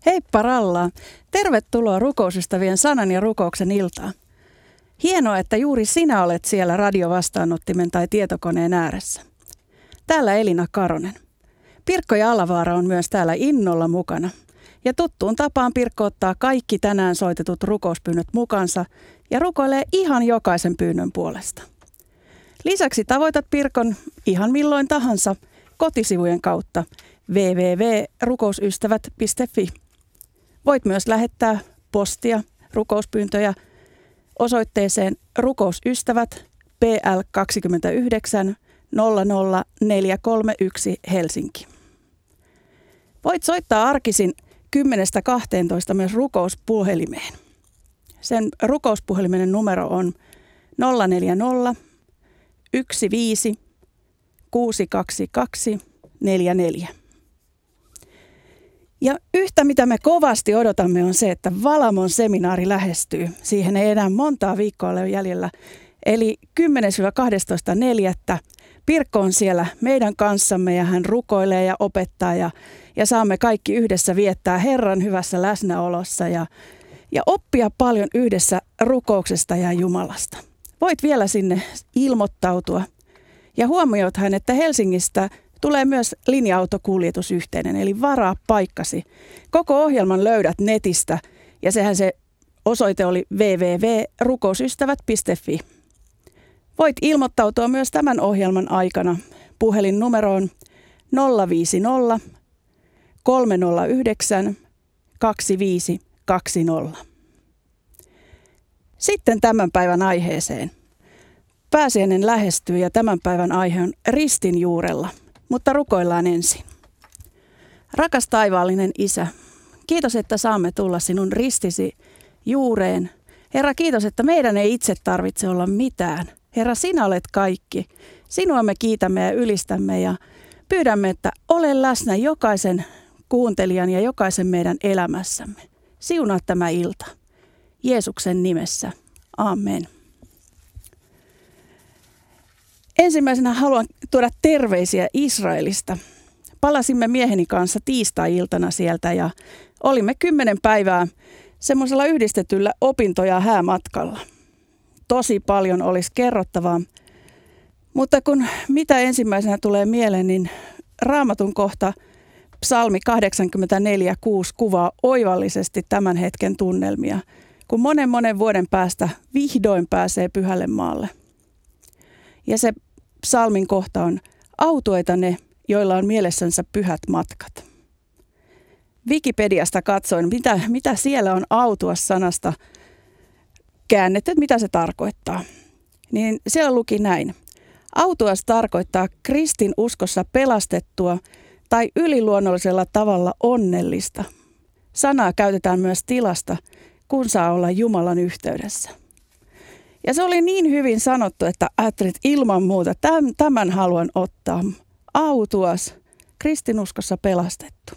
Heippa rallaa! Tervetuloa rukousystävien sanan ja rukouksen iltaan. Hienoa, että juuri sinä olet siellä radiovastaanottimen tai tietokoneen ääressä. Täällä Elina Karonen. Pirkko ja Alavaara on myös täällä innolla mukana. Ja tuttuun tapaan Pirkko ottaa kaikki tänään soitetut rukouspyynnöt mukansa ja rukoilee ihan jokaisen pyynnön puolesta. Lisäksi tavoitat Pirkon ihan milloin tahansa kotisivujen kautta www.rukousystävät.fi. Voit myös lähettää postia, rukouspyyntöjä osoitteeseen rukousystävät PL 29 00431 Helsinki. Voit soittaa arkisin 10-12 myös rukouspuhelimeen. Sen rukouspuhelimenen numero on 040 15 622 44. Ja yhtä mitä me kovasti odotamme on se, että Valamon seminaari lähestyy. Siihen ei enää montaa viikkoa ole jäljellä. Eli 10-12.4. Pirkko on siellä meidän kanssamme ja hän rukoilee ja opettaa ja saamme kaikki yhdessä viettää Herran hyvässä läsnäolossa ja oppia paljon yhdessä rukouksesta ja Jumalasta. Voit vielä sinne ilmoittautua ja huomioithan, että Helsingistä tulee myös linja-autokuljetus yhteinen, eli varaa paikkasi. Koko ohjelman löydät netistä ja sehän se osoite oli www.rukousystävät.fi. Voit ilmoittautua myös tämän ohjelman aikana. Puhelinnumero on 050 309 2520. Sitten tämän päivän aiheeseen. Pääsiäinen lähestyy ja tämän päivän aihe on ristin juurella, mutta rukoillaan ensin. Rakas taivaallinen Isä, kiitos, että saamme tulla sinun ristisi juureen. Herra, kiitos, että meidän ei itse tarvitse olla mitään. Herra, sinä olet kaikki. Sinua me kiitämme ja ylistämme ja pyydämme, että ole läsnä jokaisen kuuntelijan ja jokaisen meidän elämässämme. Siunaa tämä ilta. Jeesuksen nimessä. Amen. Ensimmäisenä haluan tuoda terveisiä Israelista. Palasimme mieheni kanssa tiistai-iltana sieltä ja olimme 10 päivää semmoisella yhdistetyllä opinto- ja häämatkalla. Tosi paljon olisi kerrottavaa, mutta kun mitä ensimmäisenä tulee mieleen, niin Raamatun kohta Psalmi 84:6 kuvaa oivallisesti tämän hetken tunnelmia, kun monen vuoden päästä vihdoin pääsee pyhälle maalle. Ja se psalmin kohta on: autuita ne, joilla on mielessänsä pyhät matkat. Wikipediasta katsoin, mitä siellä on autuas-sanasta käännetty, että mitä se tarkoittaa. Niin siellä luki näin. Autuas tarkoittaa kristin uskossa pelastettua tai yliluonnollisella tavalla onnellista. Sanaa käytetään myös tilasta, kun saa olla Jumalan yhteydessä. Ja se oli niin hyvin sanottu, että ajattelin, että ilman muuta tämän haluan ottaa. Autuas, kristinuskossa pelastettu.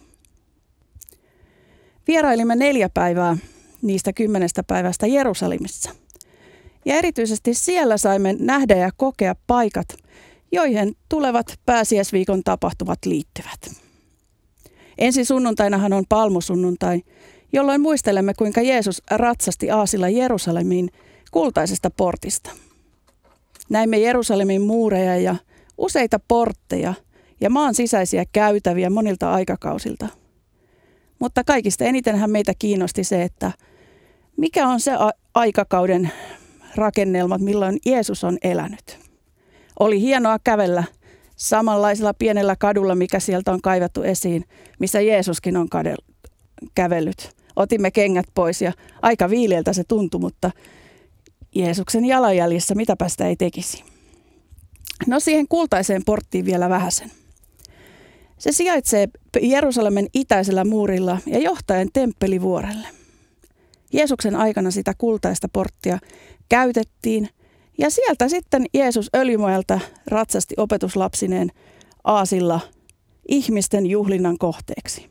Vierailimme 4 päivää niistä 10 päivästä Jerusalemissa. Ja erityisesti siellä saimme nähdä ja kokea paikat, joihin tulevat pääsiäisviikon tapahtumat liittyvät. Ensi sunnuntainahan on palmusunnuntai, jolloin muistelemme, kuinka Jeesus ratsasti aasilla Jerusalemiin kultaisesta portista. Näimme Jerusalemin muureja ja useita portteja ja maan sisäisiä käytäviä monilta aikakausilta. Mutta kaikista enitenhän meitä kiinnosti se, että mikä on se aikakauden rakennelmat, milloin Jeesus on elänyt. Oli hienoa kävellä samanlaisella pienellä kadulla, mikä sieltä on kaivettu esiin, missä Jeesuskin on kävellyt. Otimme kengät pois ja aika viileältä se tuntui, mutta Jeesuksen jalanjäljissä mitäpä sitä ei tekisi. No siihen kultaiseen porttiin vielä vähäsen. Se sijaitsee Jerusalemin itäisellä muurilla ja johtaen temppelivuorelle. Jeesuksen aikana sitä kultaista porttia käytettiin ja sieltä sitten Jeesus öljymäeltä ratsasti opetuslapsineen aasilla ihmisten juhlinnan kohteeksi.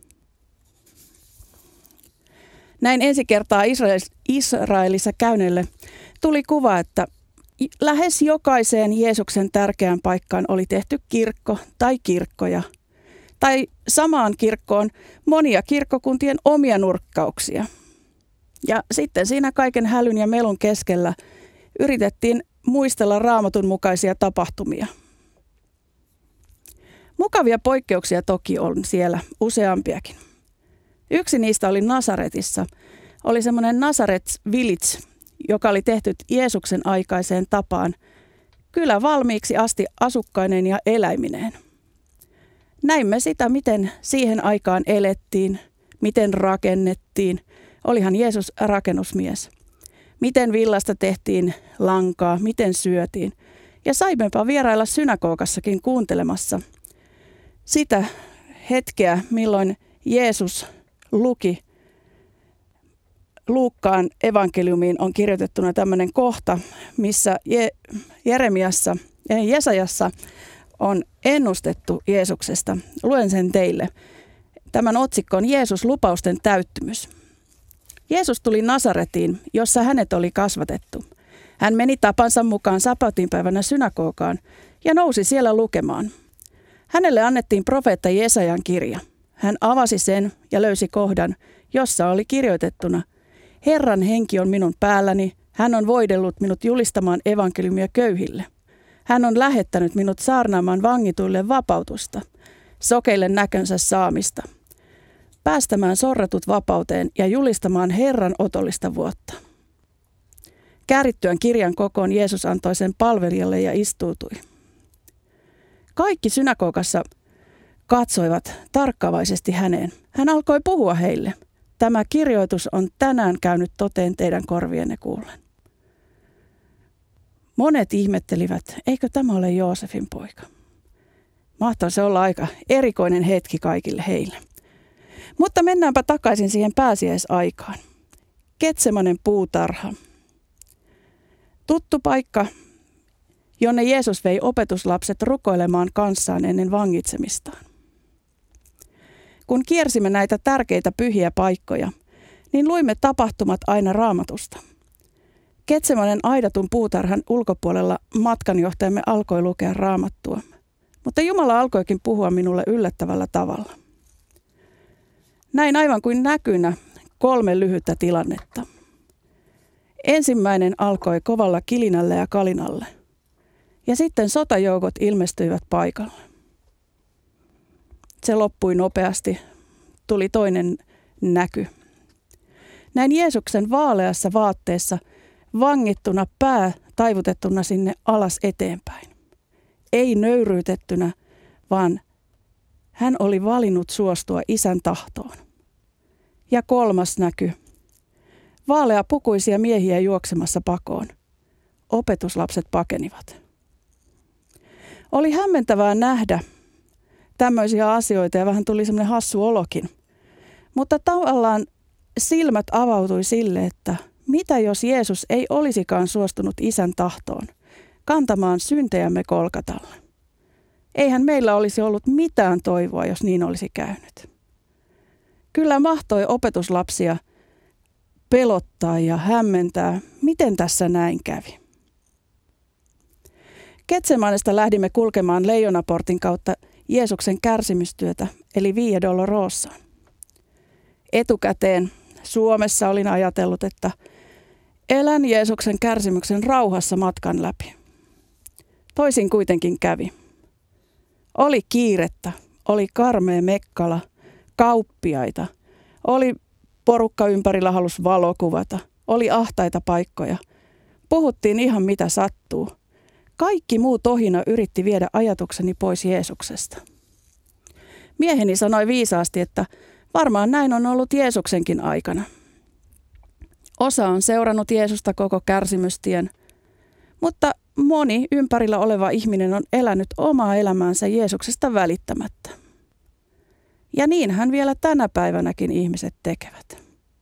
Näin ensi kertaa Israelissa käyneille tuli kuva, että lähes jokaiseen Jeesuksen tärkeään paikkaan oli tehty kirkko tai kirkkoja. Tai samaan kirkkoon monia kirkkokuntien omia nurkkauksia. Ja sitten siinä kaiken hälyn ja melun keskellä yritettiin muistella Raamatun mukaisia tapahtumia. Mukavia poikkeuksia toki on siellä useampiakin. Yksi niistä oli Nasaretissa. Oli semmoinen Nazaret Village, joka oli tehty Jeesuksen aikaiseen tapaan. Kylä valmiiksi asti asukkaineen ja eläimineen. Näimme sitä, miten siihen aikaan elettiin, miten rakennettiin. Olihan Jeesus rakennusmies. Miten villasta tehtiin lankaa, miten syötiin. Ja saimmepa vierailla synagogassakin kuuntelemassa sitä hetkeä, milloin Jeesus luki. Luukkaan evankeliumiin on kirjoitettuna tämmöinen kohta, missä Jesajassa on ennustettu Jeesuksesta. Luen sen teille. Tämän otsikko on Jeesus lupausten täyttymys. Jeesus tuli Nasaretiin, jossa hänet oli kasvatettu. Hän meni tapansa mukaan sapatinpäivänä synagogaan ja nousi siellä lukemaan. Hänelle annettiin profeetta Jesajan kirja. Hän avasi sen ja löysi kohdan, jossa oli kirjoitettuna: Herran henki on minun päälläni, hän on voidellut minut julistamaan evankeliumia köyhille. Hän on lähettänyt minut saarnaamaan vangituille vapautusta, sokeille näkönsä saamista, päästämään sorretut vapauteen ja julistamaan Herran otollista vuotta. Käärittyään kirjan kokoon Jeesus antoi sen palvelijalle ja istuutui. Kaikki synagogassa katsoivat tarkkaavaisesti häneen. Hän alkoi puhua heille. Tämä kirjoitus on tänään käynyt toteen teidän korvienne kuullen. Monet ihmettelivät, eikö tämä ole Joosefin poika? Mahtoi se olla aika erikoinen hetki kaikille heille. Mutta mennäänpä takaisin siihen pääsiäisaikaan. Getsemanen puutarha. Tuttu paikka, jonne Jeesus vei opetuslapset rukoilemaan kanssaan ennen vangitsemistaan. Kun kiersimme näitä tärkeitä pyhiä paikkoja, niin luimme tapahtumat aina Raamatusta. Getsemanen aidatun puutarhan ulkopuolella matkanjohtajamme alkoi lukea Raamattua, mutta Jumala alkoikin puhua minulle yllättävällä tavalla. Näin aivan kuin näkynä 3 lyhyttä tilannetta. Ensimmäinen alkoi kovalla kilinällä ja kalinalle, ja sitten sotajoukot ilmestyivät paikalle. Se loppui nopeasti. Tuli toinen näky. Näin Jeesuksen vaaleassa vaatteessa, vangittuna pää taivutettuna sinne alas eteenpäin. Ei nöyryytettynä, vaan hän oli valinnut suostua Isän tahtoon. Ja 3. näky. Vaaleapukuisia miehiä juoksemassa pakoon. Opetuslapset pakenivat. Oli hämmentävää nähdä tämmöisiä asioita ja vähän tuli semmoinen hassu olokin. Mutta tavallaan silmät avautui sille, että mitä jos Jeesus ei olisikaan suostunut Isän tahtoon kantamaan syntejämme Golgatalle. Eihän meillä olisi ollut mitään toivoa, jos niin olisi käynyt. Kyllä mahtoi opetuslapsia pelottaa ja hämmentää, miten tässä näin kävi. Getsemanesta lähdimme kulkemaan Leijonaportin kautta Jeesuksen kärsimystyötä, eli Via Dolorosaan. Etukäteen Suomessa olin ajatellut, että elän Jeesuksen kärsimyksen rauhassa matkan läpi. Toisin kuitenkin kävi. Oli kiirettä, oli karmea mekkala, kauppiaita, oli porukka ympärillä halusi valokuvata, oli ahtaita paikkoja. Puhuttiin ihan mitä sattuu. Kaikki muu tohina yritti viedä ajatukseni pois Jeesuksesta. Mieheni sanoi viisaasti, että varmaan näin on ollut Jeesuksenkin aikana. Osa on seurannut Jeesusta koko kärsimystien, mutta moni ympärillä oleva ihminen on elänyt omaa elämäänsä Jeesuksesta välittämättä. Ja niinhän vielä tänä päivänäkin ihmiset tekevät.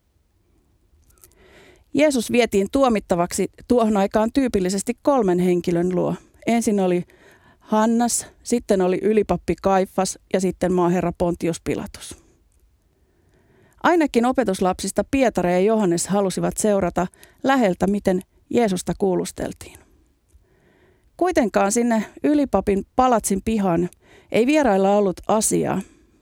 Jeesus vietiin tuomittavaksi tuohon aikaan tyypillisesti 3 henkilön luo. Ensin oli Hannas, sitten oli ylipappi Kaifas ja sitten maaherra Pontius Pilatus. Ainakin opetuslapsista Pietari ja Johannes halusivat seurata läheltä, miten Jeesusta kuulusteltiin. Kuitenkaan sinne ylipapin palatsin pihaan ei vierailla ollut asiaa,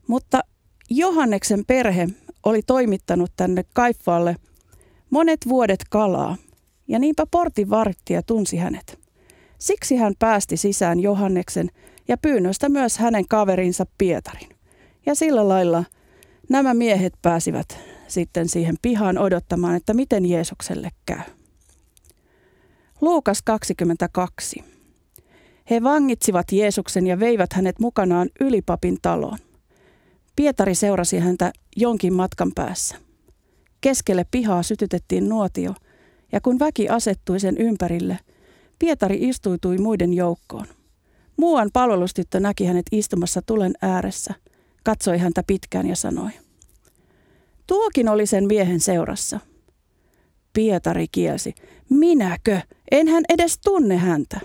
Mutta Johanneksen perhe oli toimittanut tänne Kaifaalle monet vuodet kalaa, ja niinpä portinvartija tunsi hänet. Siksi hän päästi sisään Johanneksen ja pyynnöstä myös hänen kaverinsa Pietarin. Ja sillä lailla nämä miehet pääsivät sitten siihen pihaan odottamaan, että miten Jeesukselle käy. Luukas 22. He vangitsivat Jeesuksen ja veivät hänet mukanaan ylipapin taloon. Pietari seurasi häntä jonkin matkan päässä. Keskelle pihaa sytytettiin nuotio, ja kun väki asettui sen ympärille, Pietari istuutui muiden joukkoon. Muuan palvelustyttö näki hänet istumassa tulen ääressä, katsoi häntä pitkään ja sanoi: "Tuokin oli sen miehen seurassa." Pietari kielsi: "Minäkö? Enhän edes tunne häntä."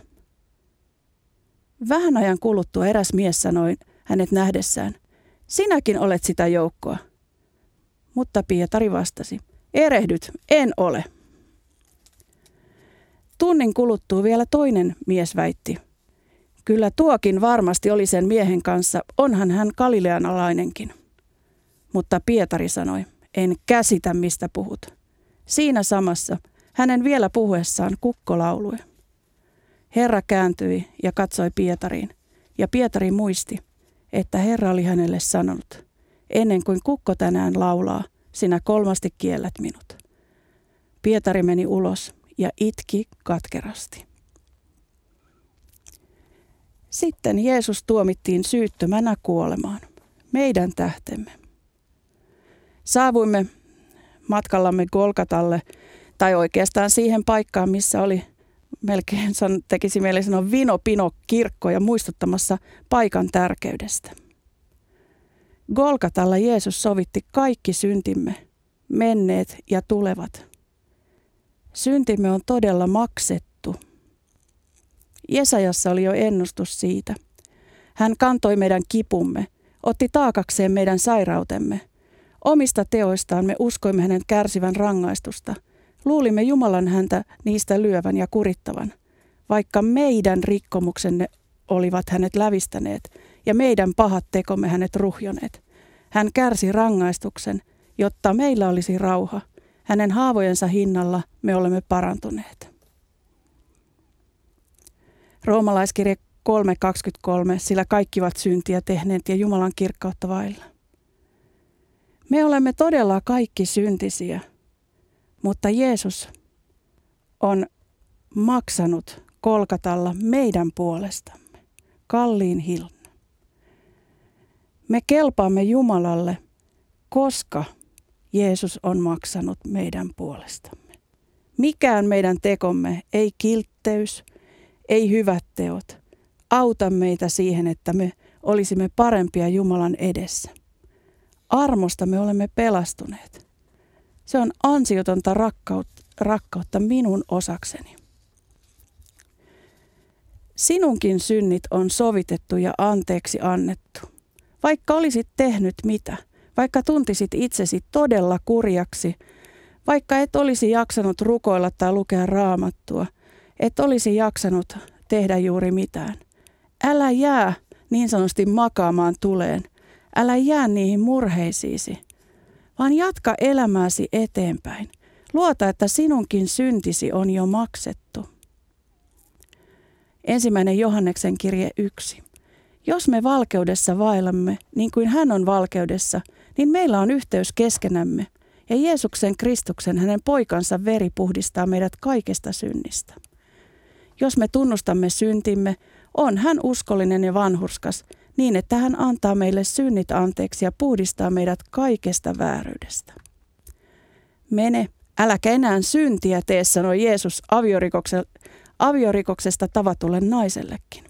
Vähän ajan kuluttua eräs mies sanoi hänet nähdessään: "Sinäkin olet sitä joukkoa." Mutta Pietari vastasi: "Erehdyt, en ole." Tunnin kuluttua vielä toinen mies väitti: "Kyllä tuokin varmasti oli sen miehen kanssa, onhan hän galileanalainenkin." Mutta Pietari sanoi: "En käsitä, mistä puhut." Siinä samassa hänen vielä puhuessaan kukko laului. Herra kääntyi ja katsoi Pietariin, ja Pietari muisti, että Herra oli hänelle sanonut: "Ennen kuin kukko tänään laulaa, sinä 3 kiellät minut." Pietari meni ulos ja itki katkerasti. Sitten Jeesus tuomittiin syyttömänä kuolemaan, meidän tähtemme. Saavuimme matkallamme Golgatalle, tai oikeastaan siihen paikkaan, missä oli melkein, tekisi mieli sanoa, vino-pino kirkkoja muistuttamassa paikan tärkeydestä. Golgatalla Jeesus sovitti kaikki syntimme, menneet ja tulevat. Syntimme on todella maksettu. Jesajassa oli jo ennustus siitä. Hän kantoi meidän kipumme, otti taakakseen meidän sairautemme. Omista teoistaan me uskoimme hänen kärsivän rangaistusta. Luulimme Jumalan häntä niistä lyövän ja kurittavan, vaikka meidän rikkomuksenne olivat hänet lävistäneet ja meidän pahat tekomme hänet ruhjoneet. Hän kärsi rangaistuksen, jotta meillä olisi rauha. Hänen haavojensa hinnalla me olemme parantuneet. Roomalaiskirje 3.23, sillä kaikki ovat syntiä tehneet ja Jumalan kirkkautta vailla. Me olemme todella kaikki syntisiä, mutta Jeesus on maksanut Golgatalla meidän puolestamme kalliin hinnan. Me kelpaamme Jumalalle, koska Jeesus on maksanut meidän puolestamme. Mikään meidän tekomme, ei kiltteys, ei hyvät teot, auta meitä siihen, että me olisimme parempia Jumalan edessä. Armosta me olemme pelastuneet. Se on ansiotonta rakkautta minun osakseni. Sinunkin synnit on sovitettu ja anteeksi annettu. Vaikka olisit tehnyt mitä, vaikka tuntisit itsesi todella kurjaksi, vaikka et olisi jaksanut rukoilla tai lukea raamattua, et olisi jaksanut tehdä juuri mitään. Älä jää niin sanotusti makaamaan tuleen. Älä jää niihin murheisiisi, vaan jatka elämääsi eteenpäin. Luota, että sinunkin syntisi on jo maksettu. 1. Johanneksen kirje 1. Jos me valkeudessa vaellamme, niin kuin hän on valkeudessa, niin meillä on yhteys keskenämme, ja Jeesuksen Kristuksen, hänen poikansa veri puhdistaa meidät kaikesta synnistä. Jos me tunnustamme syntimme, on hän uskollinen ja vanhurskas, niin että hän antaa meille synnit anteeksi ja puhdistaa meidät kaikesta vääryydestä. Mene, äläkä enää syntiä tee, sanoi Jeesus aviorikoksesta tavatulle naisellekin.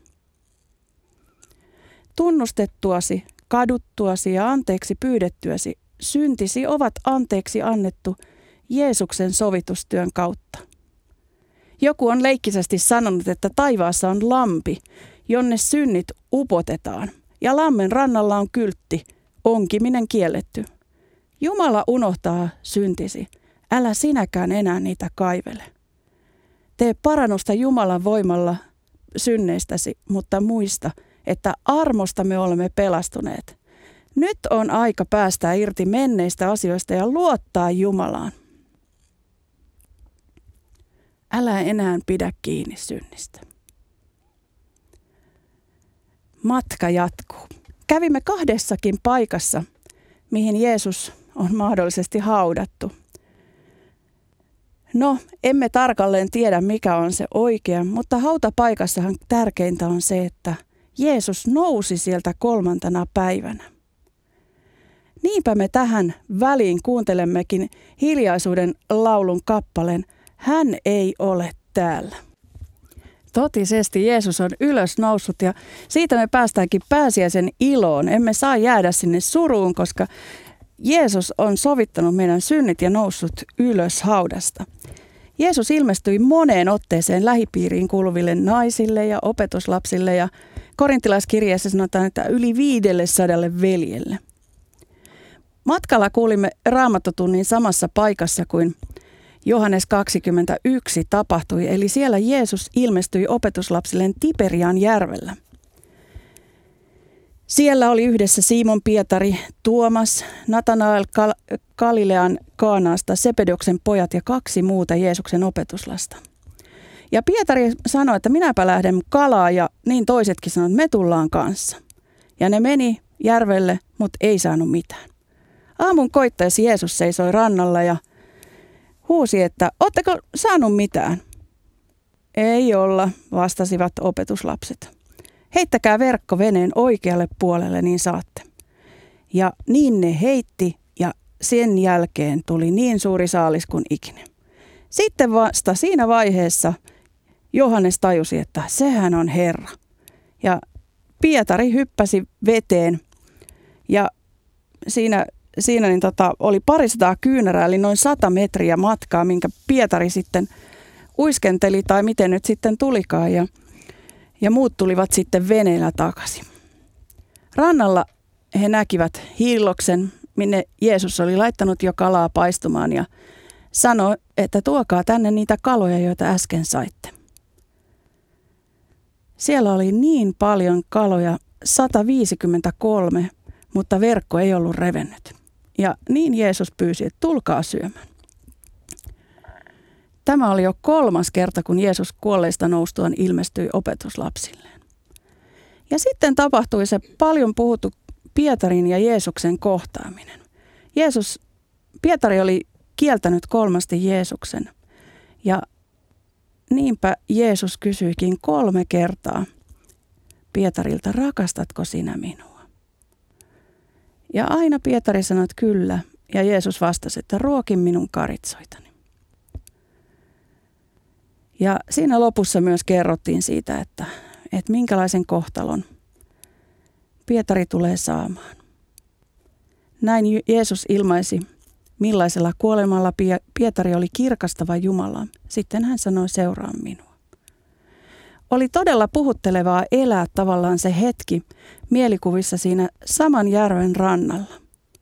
Tunnustettuasi, kaduttuasi ja anteeksi pyydettyäsi, syntisi ovat anteeksi annettu Jeesuksen sovitustyön kautta. Joku on leikkisesti sanonut, että taivaassa on lampi, jonne synnit upotetaan, ja lammen rannalla on kyltti, onkiminen kielletty. Jumala unohtaa syntisi, älä sinäkään enää niitä kaivele. Tee parannusta Jumalan voimalla synneistäsi, mutta muista, että armosta me olemme pelastuneet. Nyt on aika päästää irti menneistä asioista ja luottaa Jumalaan. Älä enää pidä kiinni synnistä. Matka jatkuu. Kävimme 2 paikassa, mihin Jeesus on mahdollisesti haudattu. No, emme tarkalleen tiedä, mikä on se oikea, mutta hautapaikassahan tärkeintä on se, että Jeesus nousi sieltä 3. päivänä. Niinpä me tähän väliin kuuntelemmekin hiljaisuuden laulun kappaleen Hän ei ole täällä. Totisesti Jeesus on ylös noussut ja siitä me päästäänkin pääsiäisen iloon. Emme saa jäädä sinne suruun, koska Jeesus on sovittanut meidän synnit ja noussut ylös haudasta. Jeesus ilmestyi moneen otteeseen lähipiiriin kuuluville naisille ja opetuslapsille ja korintilaiskirjeessä sanotaan, että yli 500 veljelle. Matkalla kuulimme Raamattotunnin samassa paikassa kuin Johannes 21 tapahtui, eli siellä Jeesus ilmestyi opetuslapsilleen Tiberian järvellä. Siellä oli yhdessä Simon Pietari, Tuomas, Natanael Galilean Kaanaasta, Sepedoksen pojat ja 2 muuta Jeesuksen opetuslasta. Ja Pietari sanoi, että minäpä lähden kalaa ja niin toisetkin sanoivat, että me tullaan kanssa. Ja ne meni järvelle, mutta ei saanut mitään. Aamun koittaessa Jeesus seisoi rannalla ja huusi, että ootteko saanut mitään? Ei olla, vastasivat opetuslapset. Heittäkää verkko veneen oikealle puolelle, niin saatte. Ja niin ne heitti ja sen jälkeen tuli niin suuri saalis kuin ikinä. Sitten vasta siinä vaiheessa Johannes tajusi, että sehän on Herra. Ja Pietari hyppäsi veteen ja siinä oli 200 kyynärää, eli noin 100 metriä matkaa, minkä Pietari sitten uiskenteli tai miten nyt sitten tulikaan ja muut tulivat sitten veneellä takaisin. Rannalla he näkivät hiilloksen, minne Jeesus oli laittanut jo kalaa paistumaan ja sanoi, että tuokaa tänne niitä kaloja, joita äsken saitte. Siellä oli niin paljon kaloja, 153, mutta verkko ei ollut revennyt. Ja niin Jeesus pyysi, että tulkaa syömään. Tämä oli jo 3. kerta, kun Jeesus kuolleista noustuaan ilmestyi opetuslapsilleen. Ja sitten tapahtui se paljon puhuttu Pietarin ja Jeesuksen kohtaaminen. Pietari oli kieltänyt 3 Jeesuksen ja niinpä Jeesus kysyikin 3 kertaa Pietarilta, rakastatko sinä minua? Ja aina Pietari sanoi, että kyllä, ja Jeesus vastasi, että ruokin minun karitsoitani. Ja siinä lopussa myös kerrottiin siitä, että minkälaisen kohtalon Pietari tulee saamaan. Näin Jeesus ilmaisi, millaisella kuolemalla Pietari oli kirkastava Jumala. Sitten hän sanoi, seuraa minua. Oli todella puhuttelevaa elää tavallaan se hetki mielikuvissa siinä saman järven rannalla.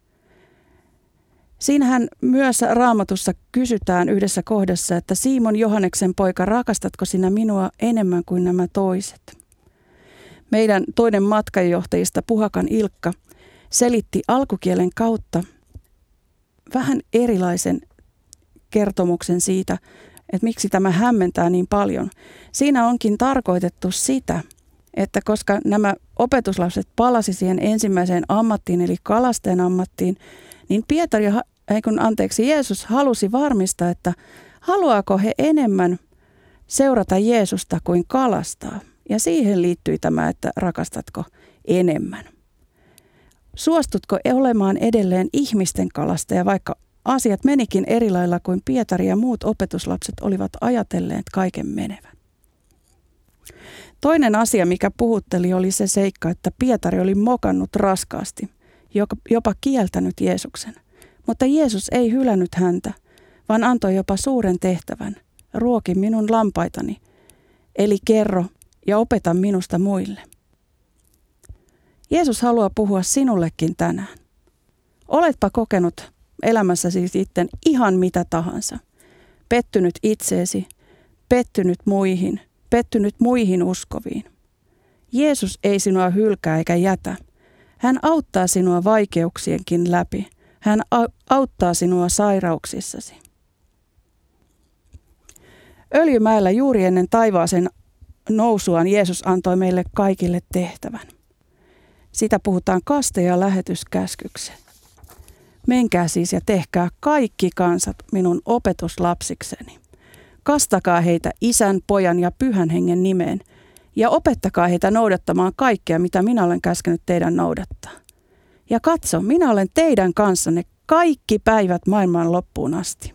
Siinähän myös Raamatussa kysytään yhdessä kohdassa, että Simon Johanneksen poika, rakastatko sinä minua enemmän kuin nämä toiset? Meidän toinen matkanjohtajista, Puhakan Ilkka, selitti alkukielen kautta vähän erilaisen kertomuksen siitä, että miksi tämä hämmentää niin paljon. Siinä onkin tarkoitettu sitä, että koska nämä opetuslapset palasi siihen ensimmäiseen ammattiin, eli kalastajan ammattiin, niin Jeesus halusi varmistaa, että haluaako he enemmän seurata Jeesusta kuin kalastaa. Ja siihen liittyi tämä, että rakastatko enemmän. Suostutko olemaan edelleen ihmisten kalastaja, vaikka asiat menikin eri lailla kuin Pietari ja muut opetuslapset olivat ajatelleet kaiken menevän. Toinen asia, mikä puhutteli, oli se seikka, että Pietari oli mokannut raskaasti, jopa kieltänyt Jeesuksen. Mutta Jeesus ei hylännyt häntä, vaan antoi jopa suuren tehtävän. Ruoki minun lampaitani, eli kerro ja opeta minusta muille. Jeesus haluaa puhua sinullekin tänään. Oletpa kokenut elämässäsi sitten ihan mitä tahansa. Pettynyt itseesi, pettynyt muihin uskoviin. Jeesus ei sinua hylkää eikä jätä. Hän auttaa sinua vaikeuksienkin läpi. Hän auttaa sinua sairauksissasi. Öljymäellä juuri ennen taivaaseen nousuaan Jeesus antoi meille kaikille tehtävän. Sitä puhutaan kaste- ja lähetyskäskyksi. Menkää siis ja tehkää kaikki kansat minun opetuslapsikseni. Kastakaa heitä Isän, Pojan ja Pyhän Hengen nimeen ja opettakaa heitä noudattamaan kaikkea, mitä minä olen käskenyt teidän noudattaa. Ja katso, minä olen teidän kanssanne kaikki päivät maailman loppuun asti.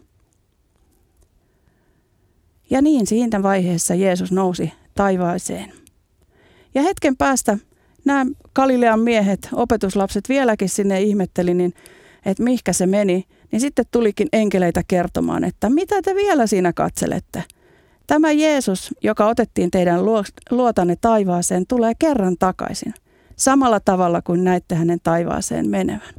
Ja niin siinä vaiheessa Jeesus nousi taivaaseen. Ja hetken päästä nämä Galilean miehet, opetuslapset vieläkin sinne ihmetteli, niin, että mihinkä se meni. Niin sitten tulikin enkeleitä kertomaan, että mitä te vielä siinä katselette. Tämä Jeesus, joka otettiin teidän luotanne taivaaseen, tulee kerran takaisin. Samalla tavalla kuin näitte hänen taivaaseen menevän.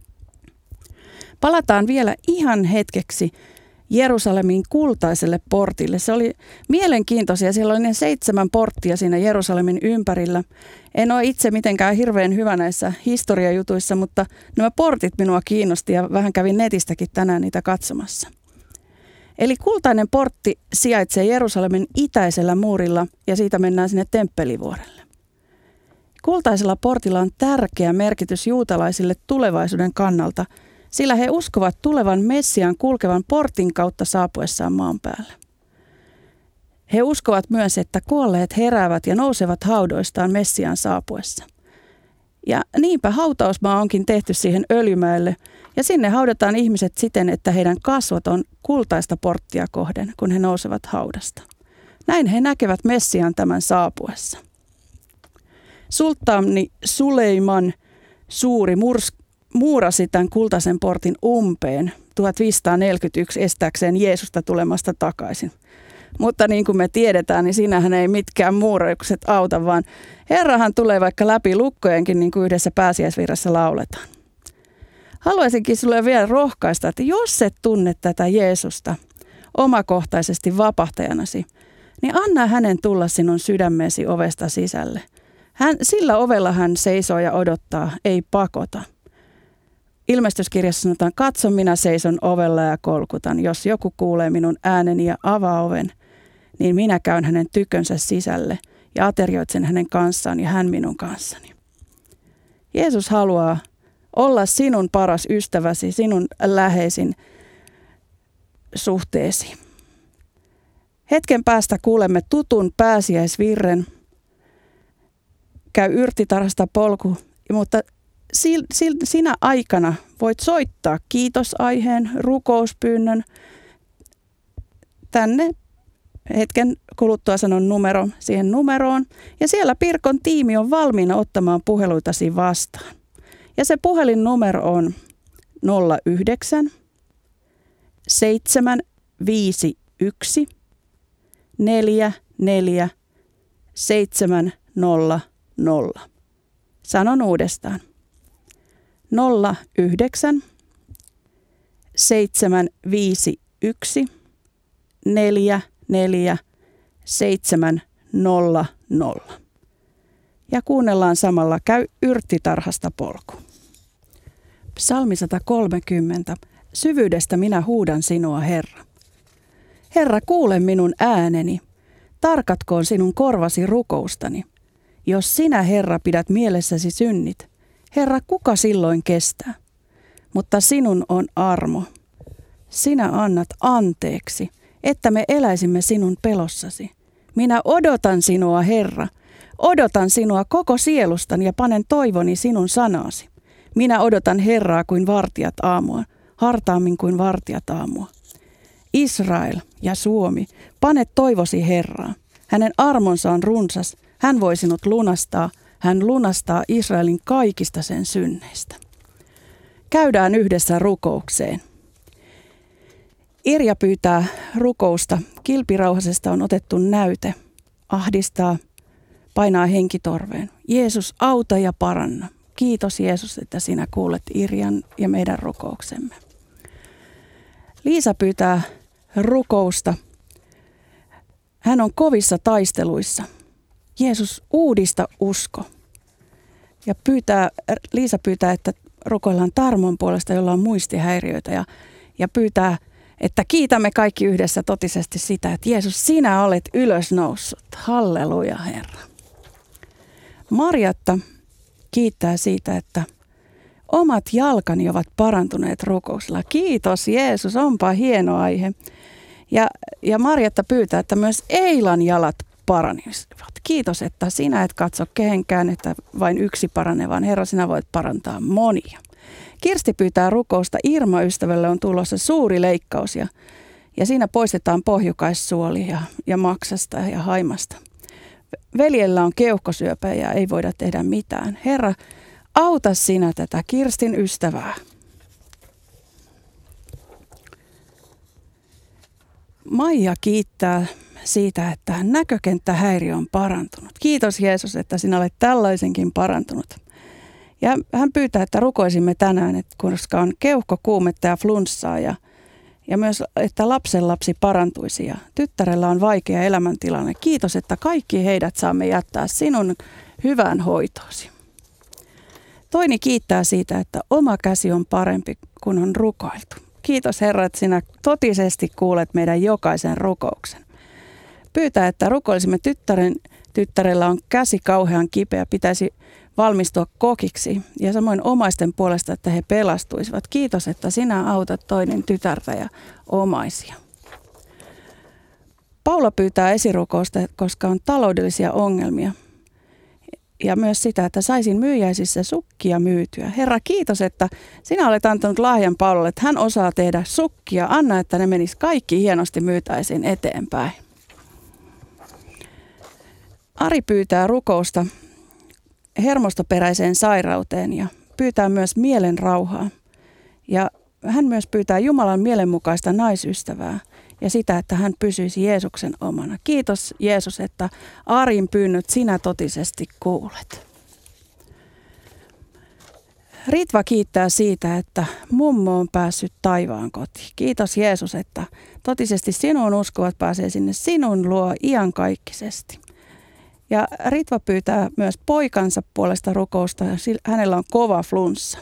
Palataan vielä ihan hetkeksi Jerusalemin kultaiselle portille. Se oli mielenkiintoisia. Siellä oli ne 7 porttia siinä Jerusalemin ympärillä. En ole itse mitenkään hirveän hyvä näissä historiajutuissa, mutta nämä portit minua kiinnosti ja vähän kävin netistäkin tänään niitä katsomassa. Eli kultainen portti sijaitsee Jerusalemin itäisellä muurilla ja siitä mennään sinne Temppelivuorelle. Kultaisella portilla on tärkeä merkitys juutalaisille tulevaisuuden kannalta, sillä he uskovat tulevan Messiaan kulkevan portin kautta saapuessaan maan päälle. He uskovat myös, että kuolleet heräävät ja nousevat haudoistaan Messiaan saapuessa. Ja niinpä hautausmaa onkin tehty siihen Öljymäelle, ja sinne haudataan ihmiset siten, että heidän kasvot on kultaista porttia kohden, kun he nousevat haudasta. Näin he näkevät Messiaan tämän saapuessa. Sulttaani Suleiman suuri muurasi tämän kultaisen portin umpeen 1541 estääkseen Jeesusta tulemasta takaisin. Mutta niin kuin me tiedetään, niin siinähän ei mitkään muuraukset auta, vaan Herrahan tulee vaikka läpi lukkojenkin, niin kuin yhdessä pääsiäisvirrassa lauletaan. Haluaisinkin sinulle vielä rohkaista, että jos et tunne tätä Jeesusta omakohtaisesti vapahtajanasi, niin anna hänen tulla sinun sydämeesi ovesta sisälle. Sillä ovella hän seisoo ja odottaa, ei pakota. Ilmestyskirjassa sanotaan, katso minä seison ovella ja kolkutan. Jos joku kuulee minun ääneni ja avaa oven, niin minä käyn hänen tykönsä sisälle ja aterioitsen hänen kanssaan ja hän minun kanssani. Jeesus haluaa olla sinun paras ystäväsi, sinun läheisin suhteesi. Hetken päästä kuulemme tutun pääsiäisvirren. Käy yrttitarhasta polku, mutta sinä aikana voit soittaa kiitosaiheen, rukouspyynnön. Tänne hetken kuluttua sanon numero siihen numeroon. Ja siellä Pirkon tiimi on valmiina ottamaan puheluitasi vastaan. Ja se puhelinnumero on 09 751 44 700. Sanon uudestaan. 09 751 44 700. Ja kuunnellaan samalla käy yrttitarhasta polku. Psalmi 130. Syvyydestä minä huudan sinua, Herra. Herra, kuule minun ääneni. Tarkatkoon sinun korvasi rukoustani. Jos sinä, Herra, pidät mielessäsi synnit, Herra, kuka silloin kestää? Mutta sinun on armo. Sinä annat anteeksi, että me eläisimme sinun pelossasi. Minä odotan sinua, Herra. Odotan sinua koko sielustani ja panen toivoni sinun sanaasi. Minä odotan Herraa kuin vartijat aamua, hartaammin kuin vartijat aamua. Israel ja Suomi, pane toivosi Herraa. Hänen armonsa on runsas. Hän voi sinut lunastaa. Hän lunastaa Israelin kaikista sen synneistä. Käydään yhdessä rukoukseen. Irja pyytää rukousta. Kilpirauhasesta on otettu näyte. Ahdistaa, painaa henkitorveen. Jeesus, auta ja paranna. Kiitos Jeesus, että sinä kuulet Irjan ja meidän rukouksemme. Liisa pyytää rukousta. Hän on kovissa taisteluissa. Jeesus, uudista usko. Ja Liisa pyytää, että rukoillaan Tarmon puolesta, jolla on muistihäiriöitä ja pyytää, että kiitämme kaikki yhdessä totisesti sitä, että Jeesus, sinä olet ylösnoussut. Halleluja, Herra. Marjatta kiittää siitä, että omat jalkani ovat parantuneet rukouksella. Kiitos Jeesus, onpa hieno aihe. Ja Marjatta pyytää, että myös Eilan jalat paranisivat. Kiitos, että sinä et katso kehenkään, että vain yksi paranee, vaan Herra, sinä voit parantaa monia. Kirsti pyytää rukousta. Irma-ystävälle on tulossa suuri leikkaus ja siinä poistetaan pohjukaissuoli ja maksasta ja haimasta. Veljellä on keuhkosyöpä ja ei voida tehdä mitään. Herra, auta sinä tätä Kirstin ystävää. Maija kiittää siitä, että näkökenttähäiriö on parantunut. Kiitos Jeesus, että sinä olet tällaisenkin parantunut. Ja hän pyytää, että rukoisimme tänään, että koska on keuhkokuumetta ja flunssaa ja myös, että lapsenlapsi parantuisi ja tyttärellä on vaikea elämäntilanne. Kiitos, että kaikki heidät saamme jättää sinun hyvään hoitoosi. Toini kiittää siitä, että oma käsi on parempi, kun on rukoiltu. Kiitos Herra, että sinä totisesti kuulet meidän jokaisen rukouksen. Pyytää, että rukoilisimme tyttärellä on käsi kauhean kipeä, pitäisi valmistua kokiksi ja samoin omaisten puolesta, että he pelastuisivat. Kiitos, että sinä autat Toinin tytärtä ja omaisia. Paula pyytää esirukousta, koska on taloudellisia ongelmia. Ja myös sitä, että saisin myyjäisissä sukkia myytyä. Herra, kiitos, että sinä olet antanut lahjan Paulalle, että hän osaa tehdä sukkia. Anna, että ne menis kaikki hienosti myytäisiin eteenpäin. Ari pyytää rukousta hermostoperäiseen sairauteen ja pyytää myös mielen rauhaa. Ja hän myös pyytää Jumalan mielenmukaista naisystävää ja sitä, että hän pysyisi Jeesuksen omana. Kiitos Jeesus, että Arin pyynnöt sinä totisesti kuulet. Ritva kiittää siitä, että mummo on päässyt taivaan kotiin. Kiitos Jeesus, että totisesti sinuun uskovat pääsee sinne sinun luo iankaikkisesti. Ja Ritva pyytää myös poikansa puolesta rukousta. Hänellä on kova flunssa.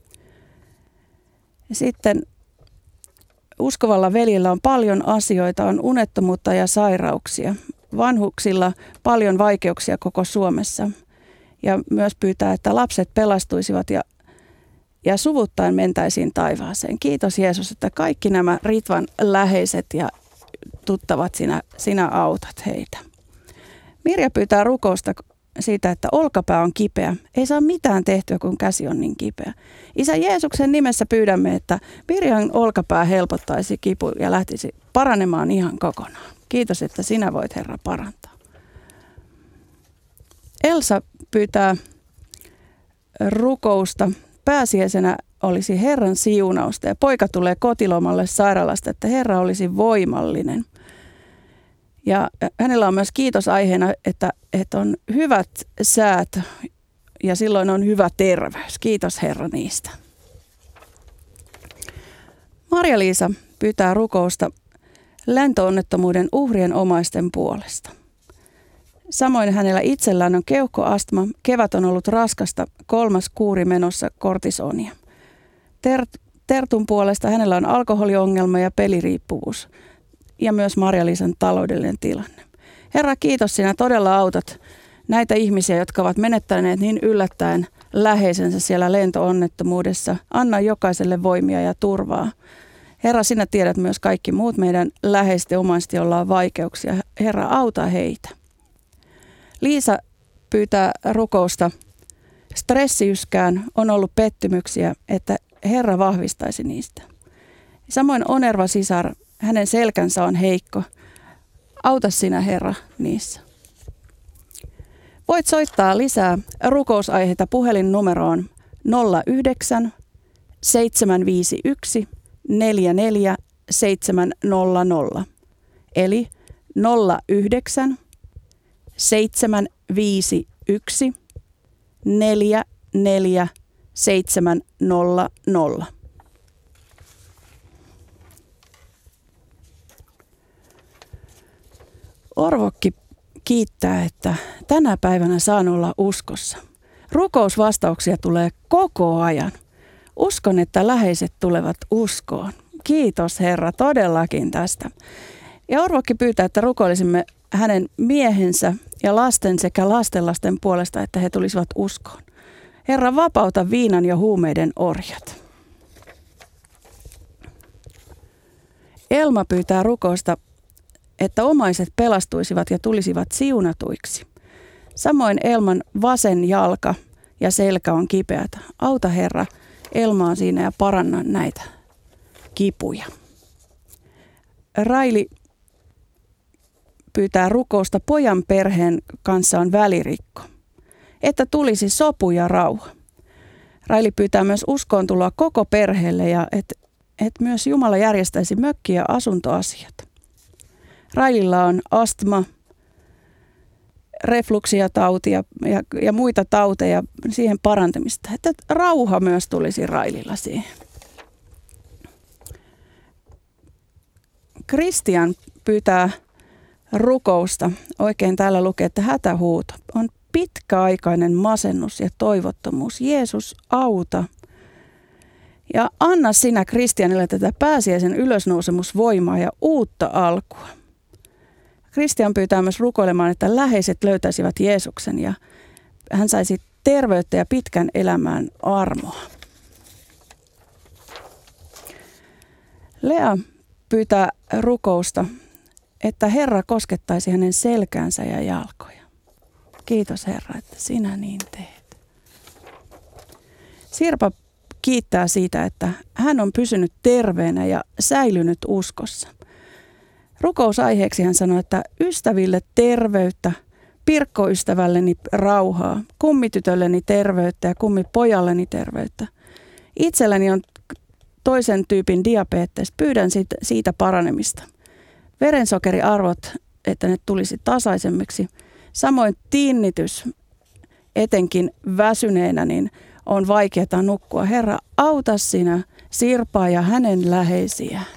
Ja sitten uskovalla veljellä on paljon asioita, on unettomuutta ja sairauksia. Vanhuksilla paljon vaikeuksia koko Suomessa. Ja myös pyytää, että lapset pelastuisivat ja suvuttain mentäisiin taivaaseen. Kiitos Jeesus, että kaikki nämä Ritvan läheiset ja tuttavat sinä autat heitä. Mirja pyytää rukousta siitä, että olkapää on kipeä. Ei saa mitään tehtyä, kun käsi on niin kipeä. Isä Jeesuksen nimessä pyydämme, että Mirjan olkapää helpottaisi kipu ja lähtisi paranemaan ihan kokonaan. Kiitos, että sinä voit Herra parantaa. Elsa pyytää rukousta. Pääsiäisenä olisi Herran siunausta ja poika tulee kotilomalle sairaalasta, että Herra olisi voimallinen. Ja hänellä on myös kiitosaiheena, että on hyvät säät ja silloin on hyvä terveys. Kiitos Herra niistä. Marja-Liisa pyytää rukousta lentoonnettomuuden uhrien omaisten puolesta. Samoin hänellä itsellään on keuhkoastma. Kevät on ollut raskasta, 3. kuuri menossa kortisonia. Tertun puolesta hänellä on alkoholiongelma ja peliriippuvuus. Ja myös Marja-Liisan taloudellinen tilanne. Herra, kiitos, sinä todella autat näitä ihmisiä, jotka ovat menettäneet niin yllättäen läheisensä siellä lentoonnettomuudessa. Anna jokaiselle voimia ja turvaa. Herra, sinä tiedät myös kaikki muut meidän läheiset ja omaiset, joilla on vaikeuksia. Herra, auta heitä. Liisa pyytää rukousta. Stressiyskään on ollut pettymyksiä, että Herra vahvistaisi niistä. Samoin Onerva sisar. Hänen selkänsä on heikko. Auta sinä, Herra, niissä. Voit soittaa lisää rukousaiheita puhelinnumeroon 09 751 44 700. Eli 09 751 44 700. Orvokki kiittää, että tänä päivänä saan olla uskossa. Rukousvastauksia tulee koko ajan. Uskon, että läheiset tulevat uskoon. Kiitos Herra todellakin tästä. Ja Orvokki pyytää, että rukoilisimme hänen miehensä ja lasten sekä lastenlasten puolesta, että he tulisivat uskoon. Herra, vapauta viinan ja huumeiden orjat. Elma pyytää rukousta, että omaiset pelastuisivat ja tulisivat siunatuiksi. Samoin Elman vasen jalka ja selkä on kipeätä. Auta Herra Elmaa siinä ja paranna näitä kipuja. Raili pyytää rukousta, pojan perheen kanssa on välirikko, että tulisi sopu ja rauha. Raili pyytää myös uskoon tuloa koko perheelle ja että myös Jumala järjestäisi mökki- ja asuntoasiat. Raililla on astma, refluksia tautia ja muita tauteja, siihen parantamista. Että rauha myös tulisi Raililla siihen. Kristian pyytää rukousta. Oikein täällä lukee, että hätähuuto on pitkäaikainen masennus ja toivottomuus. Jeesus, auta. Ja anna sinä Kristianille tätä pääsiäisen ylösnousemusvoimaa ja uutta alkua. Kristian pyytää myös rukoilemaan, että läheiset löytäisivät Jeesuksen ja hän saisi terveyttä ja pitkän elämään armoa. Lea pyytää rukousta, että Herra koskettaisi hänen selkäänsä ja jalkoja. Kiitos Herra, että sinä niin teet. Sirpa kiittää siitä, että hän on pysynyt terveenä ja säilynyt uskossa. Rukousaiheeksi hän sanoi, että ystäville terveyttä, Pirkko-ystävälleni rauhaa, kummitytölleni terveyttä ja kummipojalleni terveyttä. Itselläni on toisen tyypin diabetes, pyydän siitä paranemista. Verensokeriarvot, että ne tulisi tasaisemmiksi. Samoin tinnitys, etenkin väsyneenä, niin on vaikeaa nukkua. Herra, auta sinä Sirpaa ja hänen läheisiään.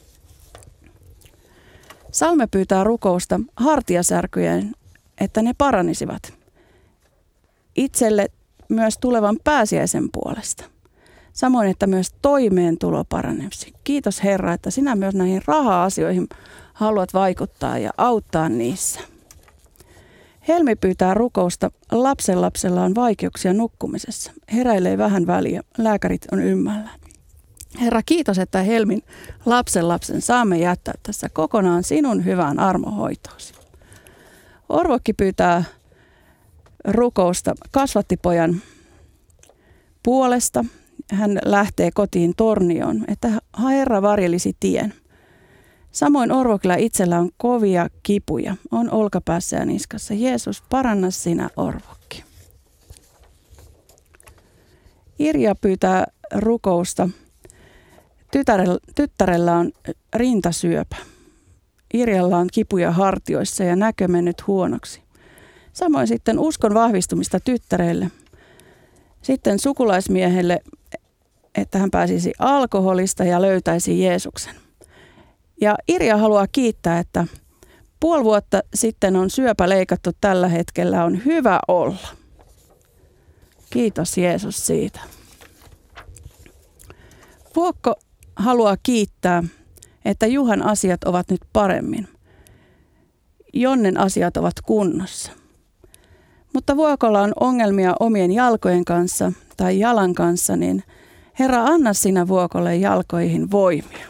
Salme pyytää rukousta hartiasärkyjen, että ne paranisivat. Itselle myös tulevan pääsiäisen puolesta. Samoin, että myös toimeentulo paranisi. Kiitos Herra, että sinä myös näihin raha-asioihin haluat vaikuttaa ja auttaa niissä. Helmi pyytää rukousta. Lapsenlapsella on vaikeuksia nukkumisessa. Heräilee vähän väliä. Lääkärit on ymmällään. Herra, kiitos, että Helmin lapsen saamme jättää tässä kokonaan sinun hyvään armohoitoosi. Orvokki pyytää rukousta kasvattipojan puolesta. Hän lähtee kotiin Tornioon, että Herra varjelisi tien. Samoin Orvokilla itsellä on kovia kipuja, on olkapäässä ja niskassa. Jeesus, paranna sinä Orvokki. Irja pyytää rukousta. Tyttärellä on rintasyöpä. Irjalla on kipuja hartioissa ja näkö mennyt huonoksi. Samoin sitten uskon vahvistumista tyttärelle. Sitten sukulaismiehelle, että hän pääsisi alkoholista ja löytäisi Jeesuksen. Ja Irja haluaa kiittää, että 5 vuotta sitten on syöpä leikattu, tällä hetkellä on hyvä olla. Kiitos Jeesus siitä. Vuokko haluaa kiittää, että Juhan asiat ovat nyt paremmin. Jonnen asiat ovat kunnossa. Mutta Vuokolla on ongelmia omien jalkojen kanssa tai jalan kanssa, niin Herra, anna sinä Vuokolle jalkoihin voimia.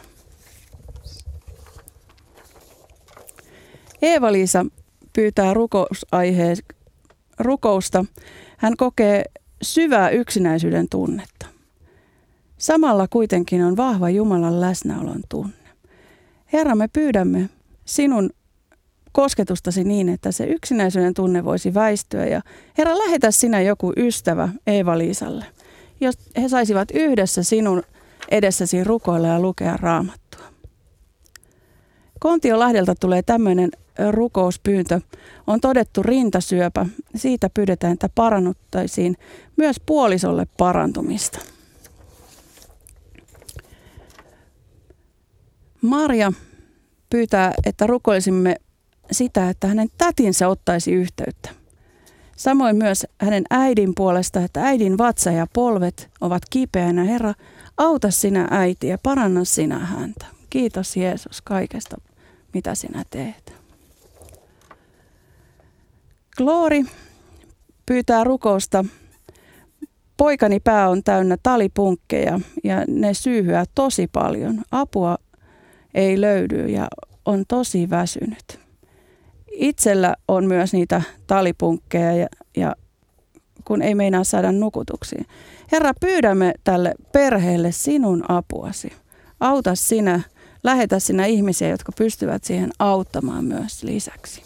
Eeva-Liisa pyytää rukousta. Hän kokee syvää yksinäisyyden tunnetta. Samalla kuitenkin on vahva Jumalan läsnäolon tunne. Herra, me pyydämme sinun kosketustasi niin, että se yksinäisyyden tunne voisi väistyä. Ja Herra, lähetä sinä joku ystävä Eeva-Liisalle, jos he saisivat yhdessä sinun edessäsi rukoilla ja lukea Raamattua. Kontiolahdelta tulee tämmöinen rukouspyyntö. On todettu rintasyöpä. Siitä pyydetään, että parannuttaisiin myös puolisolle parantumista. Marja pyytää, että rukoilisimme sitä, että hänen tätinsä ottaisi yhteyttä. Samoin myös hänen äidin puolesta, että äidin vatsa ja polvet ovat kipeänä. Herra, auta sinä äitiä, paranna sinä häntä. Kiitos Jeesus kaikesta, mitä sinä teet. Glory pyytää rukousta. Poikani pää on täynnä talipunkkeja ja ne syyhyää tosi paljon. Apua ei löydy ja on tosi väsynyt. Itsellä on myös niitä talipunkkeja ja kun ei meinaa saada nukutuksiin. Herra, pyydämme tälle perheelle sinun apuasi. Auta sinä, lähetä sinä ihmisiä, jotka pystyvät siihen auttamaan myös lisäksi.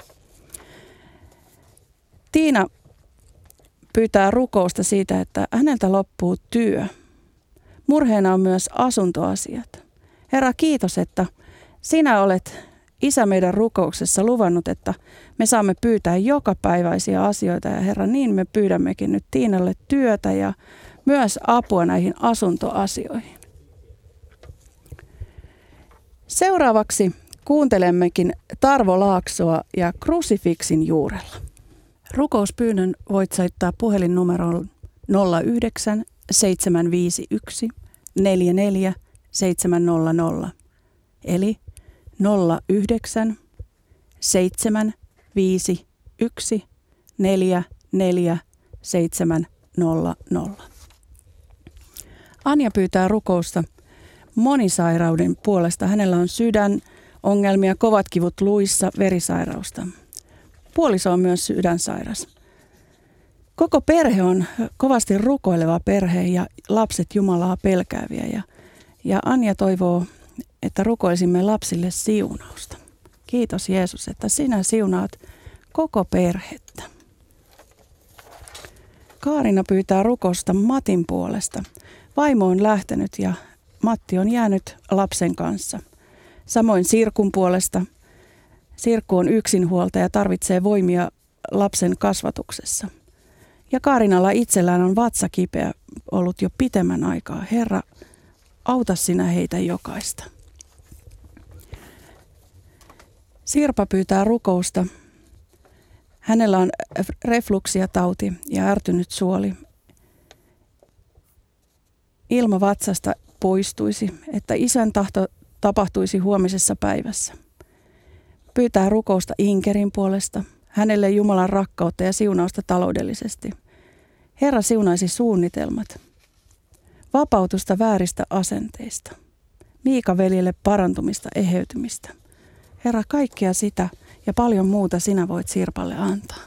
Tiina pyytää rukousta siitä, että häneltä loppuu työ. Murheena on myös asuntoasiat. Herra, kiitos, että sinä olet Isä meidän rukouksessa luvannut, että me saamme pyytää jokapäiväisiä asioita. Ja Herra, niin me pyydämmekin nyt Tiinalle työtä ja myös apua näihin asuntoasioihin. Seuraavaksi kuuntelemmekin Tarvo Laaksoa ja Krusifiksin juurella. Rukouspyynnön voit soittaa puhelinnumeroon 09 751 44 700 eli 09 751 44 700. Anja pyytää rukousta monisairauden puolesta. Hänellä on sydänongelmia, kovat kivut luissa, verisairausta. Puoliso on myös sydänsairas. Koko perhe on kovasti rukoileva perhe ja lapset Jumalaa pelkääviä. Ja Anja toivoo, että rukoilisimme lapsille siunausta. Kiitos Jeesus, että sinä siunaat koko perhettä. Kaarina pyytää rukousta Matin puolesta. Vaimo on lähtenyt ja Matti on jäänyt lapsen kanssa. Samoin Sirkun puolesta. Sirkku on yksinhuoltaja ja tarvitsee voimia lapsen kasvatuksessa. Ja Kaarinalla itsellään on vatsa kipeä ollut jo pitemmän aikaa. Herra, auta sinä heitä jokaista. Sirpa pyytää rukousta. Hänellä on refluksiatauti ja ärtynyt suoli. Ilma vatsasta poistuisi, että Isän tahto tapahtuisi huomisessa päivässä. Pyytää rukousta Inkerin puolesta. Hänelle Jumalan rakkautta ja siunausta taloudellisesti. Herra siunaisi suunnitelmat. Vapautusta vääristä asenteista. Miika veljelle parantumista, eheytymistä. Herra, kaikkea sitä ja paljon muuta sinä voit Sirpalle antaa.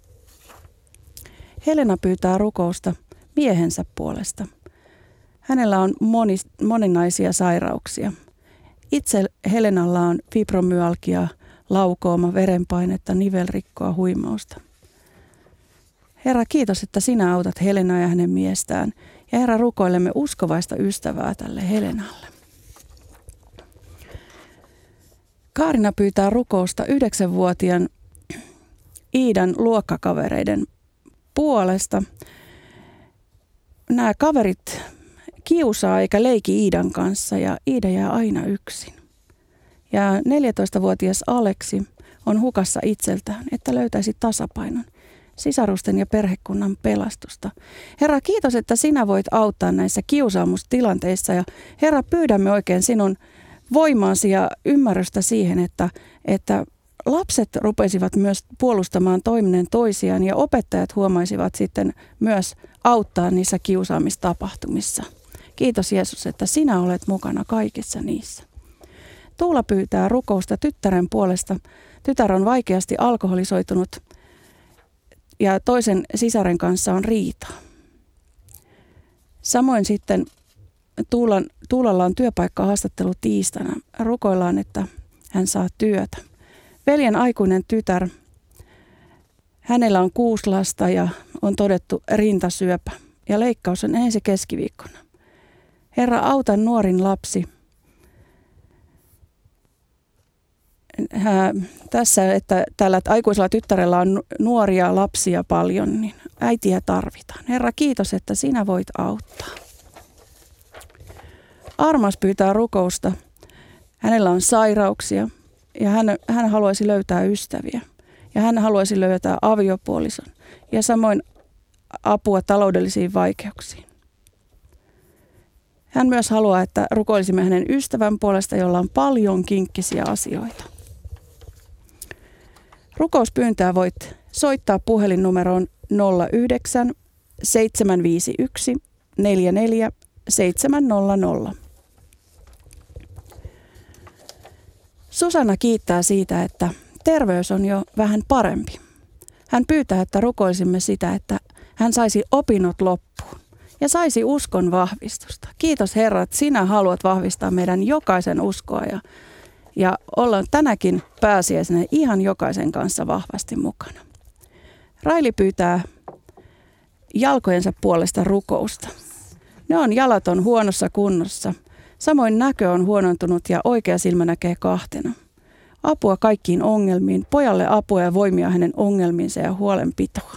Helena pyytää rukousta miehensä puolesta. Hänellä on moninaisia sairauksia. Itse Helenalla on fibromyalgia, laukooma, verenpainetta, nivelrikkoa, huimausta. Herra, kiitos, että sinä autat Helenaa ja hänen miestään. Ja Herra, rukoilemme uskovaista ystävää tälle Helenalle. Kaarina pyytää rukousta 9-vuotiaan Iidan luokkakavereiden puolesta. Nämä kaverit kiusaa eikä leiki Iidan kanssa ja Iida jää aina yksin. Ja 14-vuotias Aleksi on hukassa itseltään, että löytäisi tasapainon, sisarusten ja perhekunnan pelastusta. Herra, kiitos, että sinä voit auttaa näissä kiusaamustilanteissa ja Herra, pyydämme oikein sinun voimaasi ja ymmärrystä siihen, että lapset rupesivat myös puolustamaan toinen toisiaan ja opettajat huomaisivat sitten myös auttaa niissä kiusaamistapahtumissa. Kiitos Jeesus, että sinä olet mukana kaikissa niissä. Tuula pyytää rukousta tyttären puolesta. Tytär on vaikeasti alkoholisoitunut ja toisen sisaren kanssa on riitaa. Samoin sitten Tuulalla on työpaikkahaastattelu tiistaina. Rukoillaan, että hän saa työtä. Veljen aikuinen tytär, hänellä on 6 lasta ja on todettu rintasyöpä. Ja leikkaus on ensi keskiviikkona. Herra, auta nuorin lapsi. Tässä, että tällä aikuisella tyttärellä on nuoria lapsia paljon, niin äitiä tarvitaan. Herra, kiitos, että sinä voit auttaa. Armas pyytää rukousta. Hänellä on sairauksia ja hän haluaisi löytää ystäviä. Ja hän haluaisi löytää aviopuolison. ja samoin apua taloudellisiin vaikeuksiin. Hän myös haluaa, että rukoilisimme hänen ystävän puolesta, jolla on paljon kinkkisiä asioita. Rukouspyyntöä voit soittaa puhelinnumeroon 09 751 44 700. Susanna kiittää siitä, että terveys on jo vähän parempi. Hän pyytää, että rukoilisimme sitä, että hän saisi opinnot loppuun ja saisi uskon vahvistusta. Kiitos Herra, että sinä haluat vahvistaa meidän jokaisen uskoa ja olla tänäkin pääsiäisenä ihan jokaisen kanssa vahvasti mukana. Raili pyytää jalkojensa puolesta rukousta. Jalat on huonossa kunnossa. Samoin näkö on huonontunut ja oikea silmä näkee kahtena. Apua kaikkiin ongelmiin, pojalle apua ja voimia hänen ongelmiinsa ja huolenpitoa.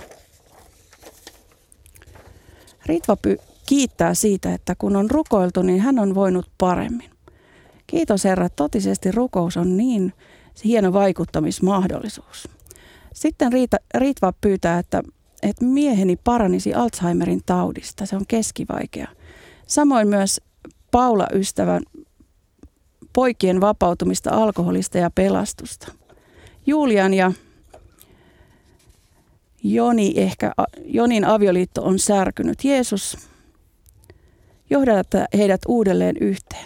Ritva kiittää siitä, että kun on rukoiltu, niin hän on voinut paremmin. Kiitos Herra, totisesti rukous on niin hieno vaikuttamismahdollisuus. Sitten Ritva pyytää, että mieheni paranisi Alzheimerin taudista. Se on keskivaikea. Samoin myös Paula ystävän poikien vapautumista alkoholista ja pelastusta. Julian ja Jonin avioliitto on särkynyt. Jeesus, johdata heidät uudelleen yhteen.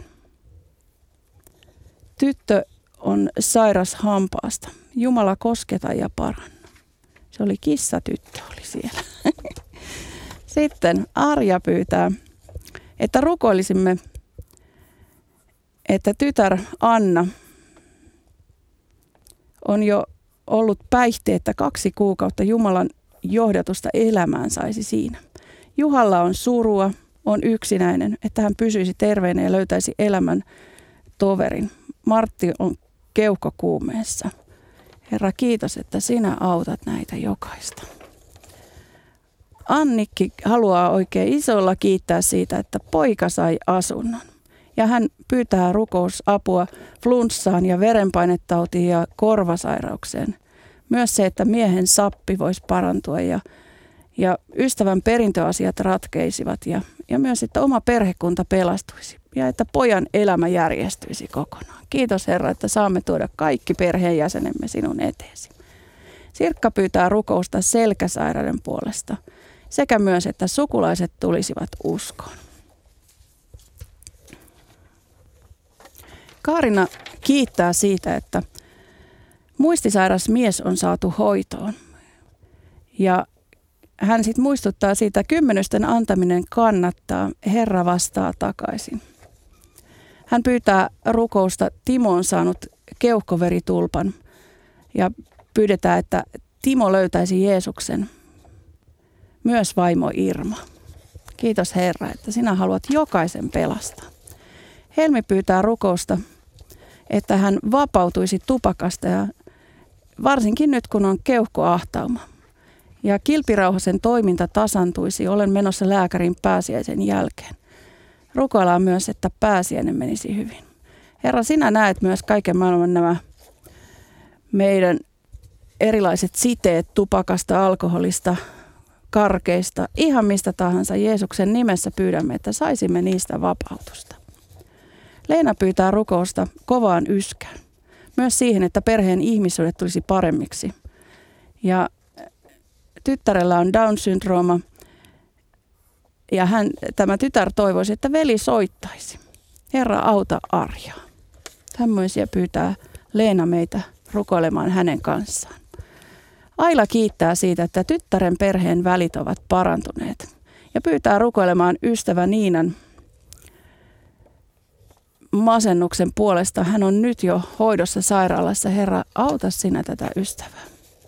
Tyttö on sairas hampaasta. Jumala kosketa ja paranna. Se oli kissatyttö oli siellä. Sitten Arja pyytää, että rukoilisimme, että tytär Anna on jo ollut päihteettä 2 kuukautta. Jumalan johdatusta elämään saisi siinä. Juhalla on surua, on yksinäinen, että hän pysyisi terveenä ja löytäisi elämän toverin. Martti on keuhkokuumeessa. Herra, kiitos, että sinä autat näitä jokaista. Annikki haluaa oikein isolla kiittää siitä, että poika sai asunnon. Ja hän pyytää rukousapua flunssaan ja verenpainetautiin ja korvasairaukseen. Myös se, että miehen sappi voisi parantua ja ystävän perintöasiat ratkeisivat ja myös, että oma perhekunta pelastuisi ja että pojan elämä järjestyisi kokonaan. Kiitos Herra, että saamme tuoda kaikki perheenjäsenemme sinun eteesi. Sirkka pyytää rukousta selkäsairauden puolesta sekä myös, että sukulaiset tulisivat uskoon. Kaarina kiittää siitä, että muistisairas mies on saatu hoitoon. Ja hän sitten muistuttaa siitä, että kymmenysten antaminen kannattaa, Herra vastaa takaisin. Hän pyytää rukousta, Timo on saanut keuhkoveritulpan ja pyydetään, että Timo löytäisi Jeesuksen, myös vaimo Irma. Kiitos Herra, että sinä haluat jokaisen pelastaa. Helmi pyytää rukousta, että hän vapautuisi tupakasta ja varsinkin nyt kun on keuhkoahtauma. Ja kilpirauhasen toiminta tasantuisi, olen menossa lääkärin pääsiäisen jälkeen. Rukoillaan myös, että pääsiäinen menisi hyvin. Herra, sinä näet myös kaiken maailman nämä meidän erilaiset siteet tupakasta, alkoholista, karkeista, ihan mistä tahansa. Jeesuksen nimessä pyydämme, että saisimme niistä vapautusta. Leena pyytää rukousta kovaan yskään. Myös siihen, että perheen ihmisyydet tulisi paremmiksi. Ja tyttärellä on Down-syndrooma ja tämä tytär toivoisi, että veli soittaisi. Herra, auta Arjaa. Tämmöisiä pyytää Leena meitä rukoilemaan hänen kanssaan. Aila kiittää siitä, että tyttären perheen välit ovat parantuneet ja pyytää rukoilemaan ystävä Niinan masennuksen puolesta. Hän on nyt jo hoidossa sairaalassa. Herra, auta sinä tätä ystävää.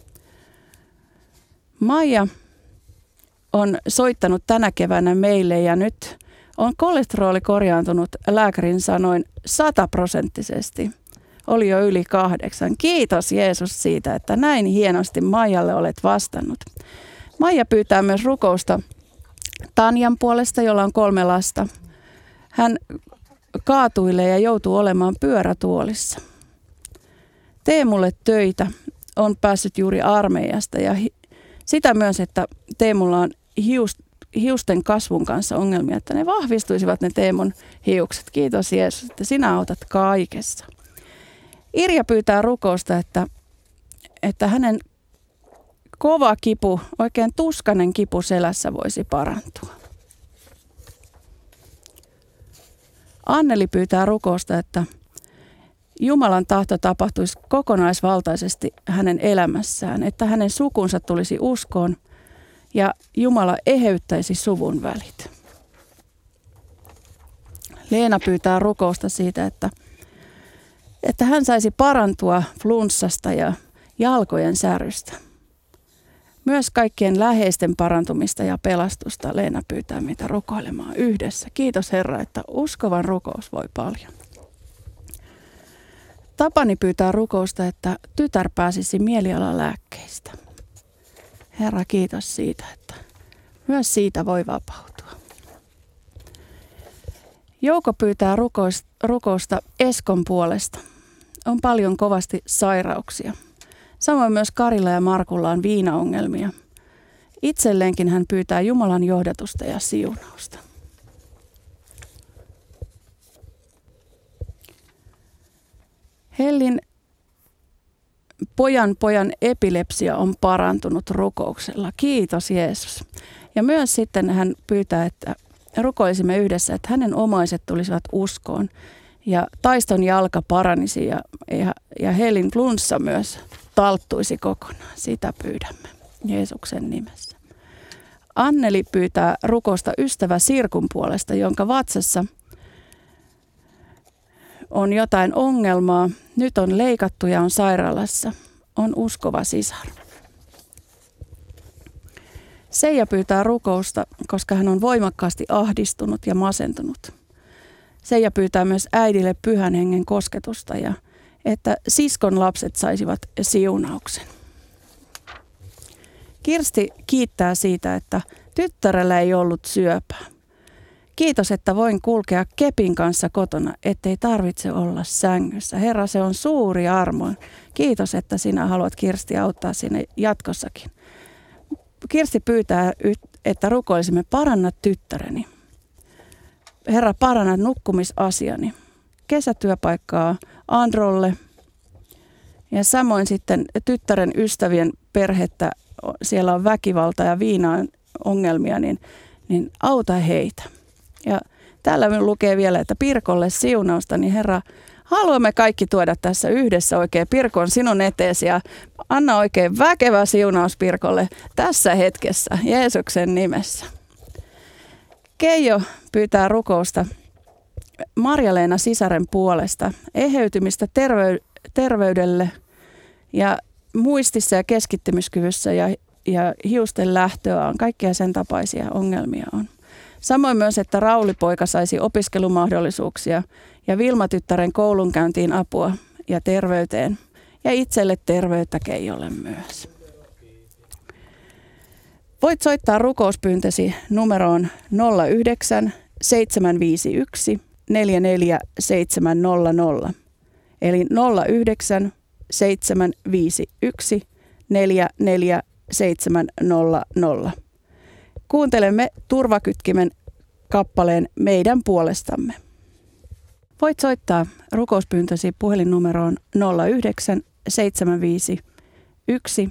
Maija on soittanut tänä keväänä meille ja nyt on kolesteroli korjaantunut lääkärin sanoin 100%. Oli jo yli 8. Kiitos Jeesus siitä, että näin hienosti Maijalle olet vastannut. Maija pyytää myös rukousta Tanjan puolesta, jolla on 3 lasta. Hän kaatuilee ja joutuu olemaan pyörätuolissa. Tee mulle töitä. On päässyt juuri armeijasta ja Sitä myös, että Teemulla on hiusten kasvun kanssa ongelmia, että ne vahvistuisivat ne Teemun hiukset. Kiitos Jeesus, että sinä autat kaikessa. Irja pyytää rukousta, että hänen kova kipu, oikein tuskainen kipu selässä voisi parantua. Anneli pyytää rukousta, että Jumalan tahto tapahtuisi kokonaisvaltaisesti hänen elämässään, että hänen sukunsa tulisi uskoon ja Jumala eheyttäisi suvun välit. Leena pyytää rukousta siitä, että hän saisi parantua flunssasta ja jalkojen särystä. Myös kaikkien läheisten parantumista ja pelastusta Leena pyytää meitä rukoilemaan yhdessä. Kiitos Herra, että uskovan rukous voi paljon. Tapani pyytää rukousta, että tytär pääsisi mielialalääkkeistä. Herra, kiitos siitä, että myös siitä voi vapautua. Jouko pyytää rukousta Eskon puolesta. On paljon kovasti sairauksia. Samoin myös Karilla ja Markulla on viinaongelmia. Itselleenkin hän pyytää Jumalan johdatusta ja siunausta. Hellin pojan epilepsia on parantunut rukouksella. Kiitos Jeesus. Ja myös sitten hän pyytää, että rukoilisimme yhdessä, että hänen omaiset tulisivat uskoon. Ja Taiston jalka paranisi ja Hellin flunssa myös talttuisi kokonaan. Sitä pyydämme Jeesuksen nimessä. Anneli pyytää rukousta ystävä Sirkun puolesta, jonka vatsassa on jotain ongelmaa. Nyt on leikattu ja on sairaalassa. On uskova sisar. Seija pyytää rukousta, koska hän on voimakkaasti ahdistunut ja masentunut. Seija pyytää myös äidille Pyhän Hengen kosketusta ja että siskon lapset saisivat siunauksen. Kirsti kiittää siitä, että tyttärellä ei ollut syöpää. Kiitos, että voin kulkea kepin kanssa kotona, ettei tarvitse olla sängyssä. Herra, se on suuri armo. Kiitos, että sinä haluat Kirsti auttaa sinne jatkossakin. Kirsti pyytää, että rukoilisimme, paranna tyttäreni. Herra, paranna nukkumisasiani. Kesätyöpaikkaa Androlle ja samoin sitten tyttären ystävien perhettä. Siellä on väkivalta ja viinaan ongelmia, niin auta heitä. Ja täällä lukee vielä, että Pirkolle siunausta, niin Herra, haluamme kaikki tuoda tässä yhdessä oikein Pirkon sinun eteesi ja anna oikein väkevä siunaus Pirkolle tässä hetkessä Jeesuksen nimessä. Keijo pyytää rukousta Marja-Leena sisaren puolesta, eheytymistä terveydelle ja muistissa ja keskittymiskyvyssä ja hiusten lähtöä on. Kaikkia sen tapaisia ongelmia on. Samoin myös, että Rauli-poika saisi opiskelumahdollisuuksia ja Vilma-tyttären koulunkäyntiin apua ja terveyteen ja itselle terveyttä Keijolle myös. Voit soittaa rukouspyyntesi numeroon 09 751 44700 eli 09 751 44700. Kuuntelemme Turvakytkimen kappaleen Meidän puolestamme. Voit soittaa rukouspyyntösi puhelinnumeroon 09 751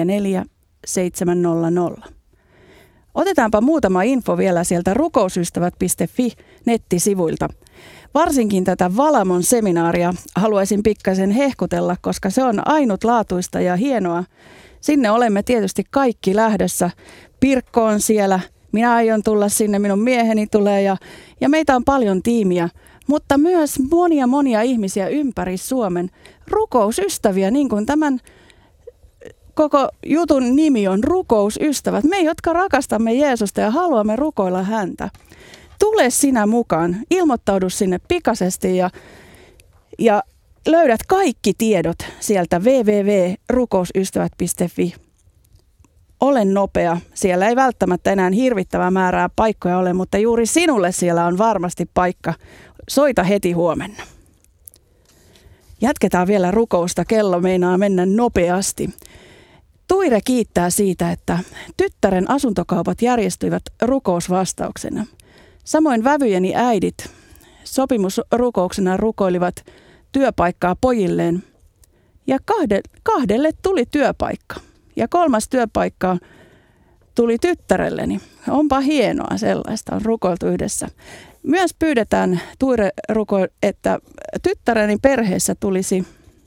44700. Otetaanpa muutama info vielä sieltä rukousystävät.fi nettisivuilta. Varsinkin tätä Valamon seminaaria haluaisin pikkasen hehkutella, koska se on ainutlaatuista ja hienoa. Sinne olemme tietysti kaikki lähdössä. Pirkko on siellä, minä aion tulla sinne, minun mieheni tulee ja meitä on paljon tiimiä. Mutta myös monia ihmisiä ympäri Suomen rukousystäviä, niin kuin tämän koko jutun nimi on Rukousystävät. Me, jotka rakastamme Jeesusta ja haluamme rukoilla häntä. Tule sinä mukaan, ilmoittaudu sinne pikaisesti ja löydät kaikki tiedot sieltä www.rukousystävät.fi. Ole nopea. Siellä ei välttämättä enää hirvittävää määrää paikkoja ole, mutta juuri sinulle siellä on varmasti paikka. Soita heti huomenna. Jatketaan vielä rukousta. Kello meinaa mennä nopeasti. Tuire kiittää siitä, että tyttären asuntokaupat järjestyivät rukousvastauksena. Samoin vävyjeni äidit sopimusrukouksena rukoilivat työpaikkaa pojilleen. Ja kahdelle tuli työpaikka. Ja 3. työpaikka tuli tyttärelleni. Onpa hienoa, sellaista on rukoiltu yhdessä. Myös pyydetään Tuire että tyttäreni perheessä tulisi...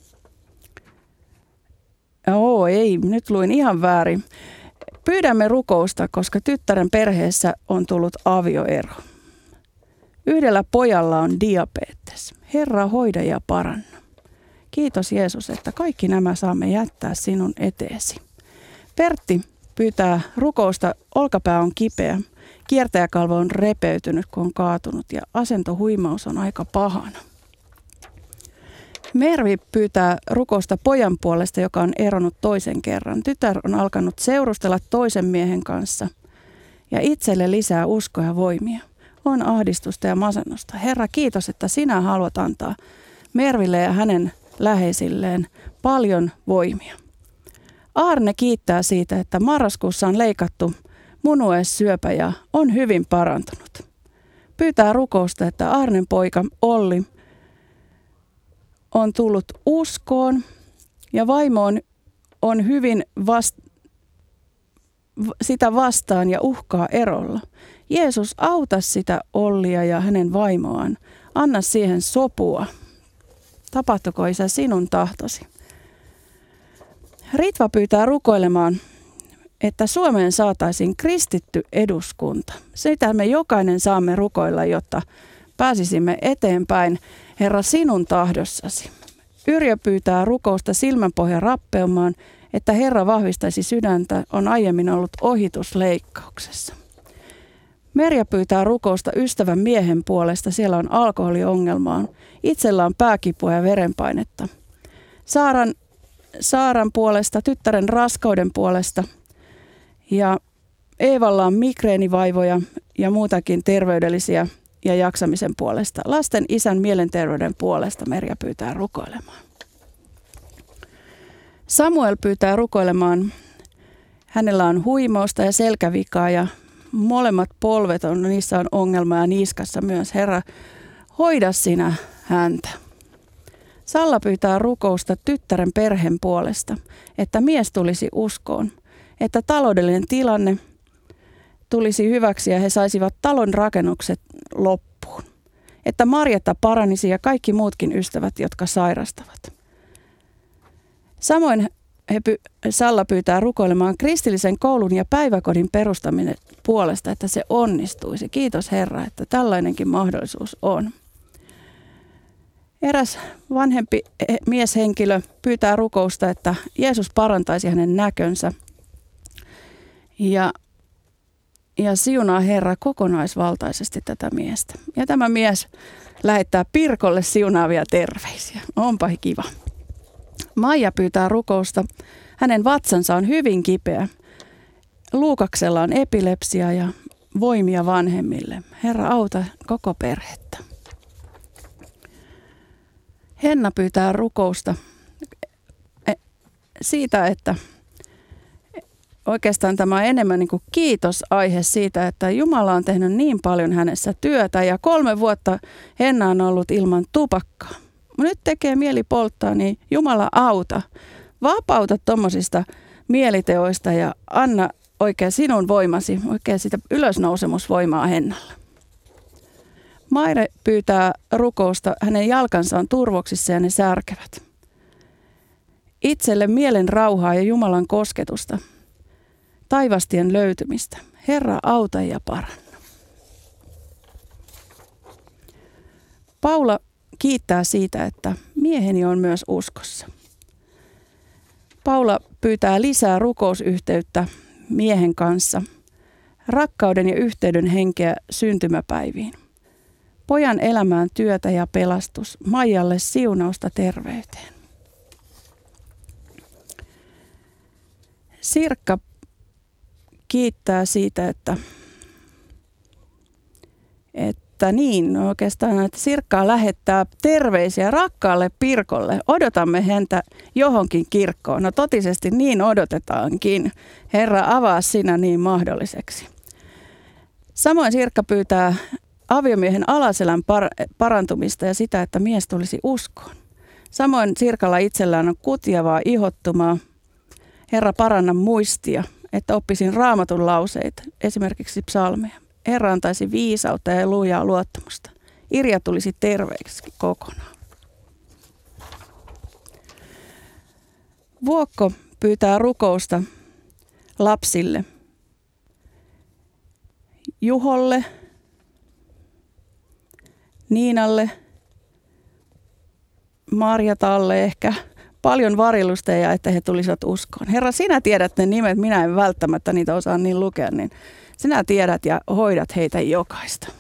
ei, nyt luin ihan väärin. Pyydämme rukousta, koska tyttären perheessä on tullut avioero. Yhdellä pojalla on diabetes. Herra, hoida ja paranna. Kiitos Jeesus, että kaikki nämä saamme jättää sinun eteesi. Pertti pyytää rukousta, olkapää on kipeä, kiertäjäkalvo on repeytynyt, kun on kaatunut ja asentohuimaus on aika pahana. Mervi pyytää rukousta pojan puolesta, joka on eronnut toisen kerran. Tytär on alkanut seurustella toisen miehen kanssa ja itselle lisää uskoa ja voimia. On ahdistusta ja masennusta. Herra, kiitos, että sinä haluat antaa Merville ja hänen läheisilleen paljon voimia. Aarne kiittää siitä, että marraskuussa on leikattu munuaissyöpä ja on hyvin parantunut. Pyytää rukousta, että Aarnen poika Olli on tullut uskoon ja vaimo on hyvin sitä vastaan ja uhkaa erolla. Jeesus, auta sitä Ollia ja hänen vaimoaan. Anna siihen sopua. Tapahtuko, Isä, sinun tahtosi? Ritva pyytää rukoilemaan, että Suomeen saataisiin kristitty eduskunta. Sitä me jokainen saamme rukoilla, jotta pääsisimme eteenpäin, Herra, sinun tahdossasi. Yrjö pyytää rukousta silmänpohjan rappeumaan, että Herra vahvistaisi sydäntä, on aiemmin ollut ohitusleikkauksessa. Merja pyytää rukousta ystävän miehen puolesta, siellä on alkoholiongelmaa. Itsellä on pääkipua ja verenpainetta. Saaran puolesta, tyttären raskauden puolesta ja Eevalla on migreenivaivoja ja muutakin terveydellisiä ja jaksamisen puolesta. Lasten isän mielenterveyden puolesta Merja pyytää rukoilemaan. Samuel pyytää rukoilemaan. Hänellä on huimausta ja selkävikaa ja molemmat polvet niissä on ongelma ja niskassa myös. Herra, hoida sinä häntä. Salla pyytää rukousta tyttären perheen puolesta, että mies tulisi uskoon, että taloudellinen tilanne tulisi hyväksi ja he saisivat talon rakennukset loppuun. Että Marjatta paranisi ja kaikki muutkin ystävät, jotka sairastavat. Samoin Salla pyytää rukoilemaan kristillisen koulun ja päiväkodin perustaminen puolesta, että se onnistuisi. Kiitos Herra, että tällainenkin mahdollisuus on. Eräs vanhempi mieshenkilö pyytää rukousta, että Jeesus parantaisi hänen näkönsä ja siunaa Herra kokonaisvaltaisesti tätä miestä. Ja tämä mies lähettää Pirkolle siunaavia terveisiä. Onpa kiva. Maija pyytää rukousta. Hänen vatsansa on hyvin kipeä. Luukaksella on epilepsia ja voimia vanhemmille. Herra, auta koko perhettä. Henna pyytää rukousta siitä, että oikeastaan tämä on enemmän niin kuin kiitosaihe siitä, että Jumala on tehnyt niin paljon hänessä työtä ja 3 vuotta Henna on ollut ilman tupakkaa. Nyt tekee mieli polttaa, niin Jumala auta. Vapauta tuommoisista mieliteoista ja anna oikein sinun voimasi, oikein sitä ylösnousemusvoimaa Hennalle. Maire pyytää rukousta, hänen jalkansa on turvoksissa ja ne särkevät. Itselle mielen rauhaa ja Jumalan kosketusta, taivastien löytymistä. Herra, auta ja paranna. Paula kiittää siitä, että mieheni on myös uskossa. Paula pyytää lisää rukousyhteyttä miehen kanssa, rakkauden ja yhteyden henkeä syntymäpäiviin. Pojan elämään työtä ja pelastus, Maijalle siunausta terveyteen. Sirkka kiittää siitä, että että Sirkka lähettää terveisiä rakkaalle Pirkolle. Odotamme häntä johonkin kirkkoon. No totisesti niin odotetaankin. Herra, avaa sinä niin mahdolliseksi. Samoin Sirkka pyytää aviomiehen alaselän parantumista ja sitä, että mies tulisi uskoon. Samoin Sirkalla itsellään on kutjavaa ihottumaa. Herra, paranna muistia, että oppisin Raamatun lauseita, esimerkiksi psalmeja. Herra antaisi viisautta ja lujaa luottamusta. Irja tulisi terveeksi kokonaan. Vuokko pyytää rukousta lapsille. Juholle, Niinalle, Marjatalle ehkä paljon varillusteja, että he tulisivat uskoon. Herra, sinä tiedät ne nimet, minä en välttämättä niitä osaa niin lukea, niin sinä tiedät ja hoidat heitä jokaista.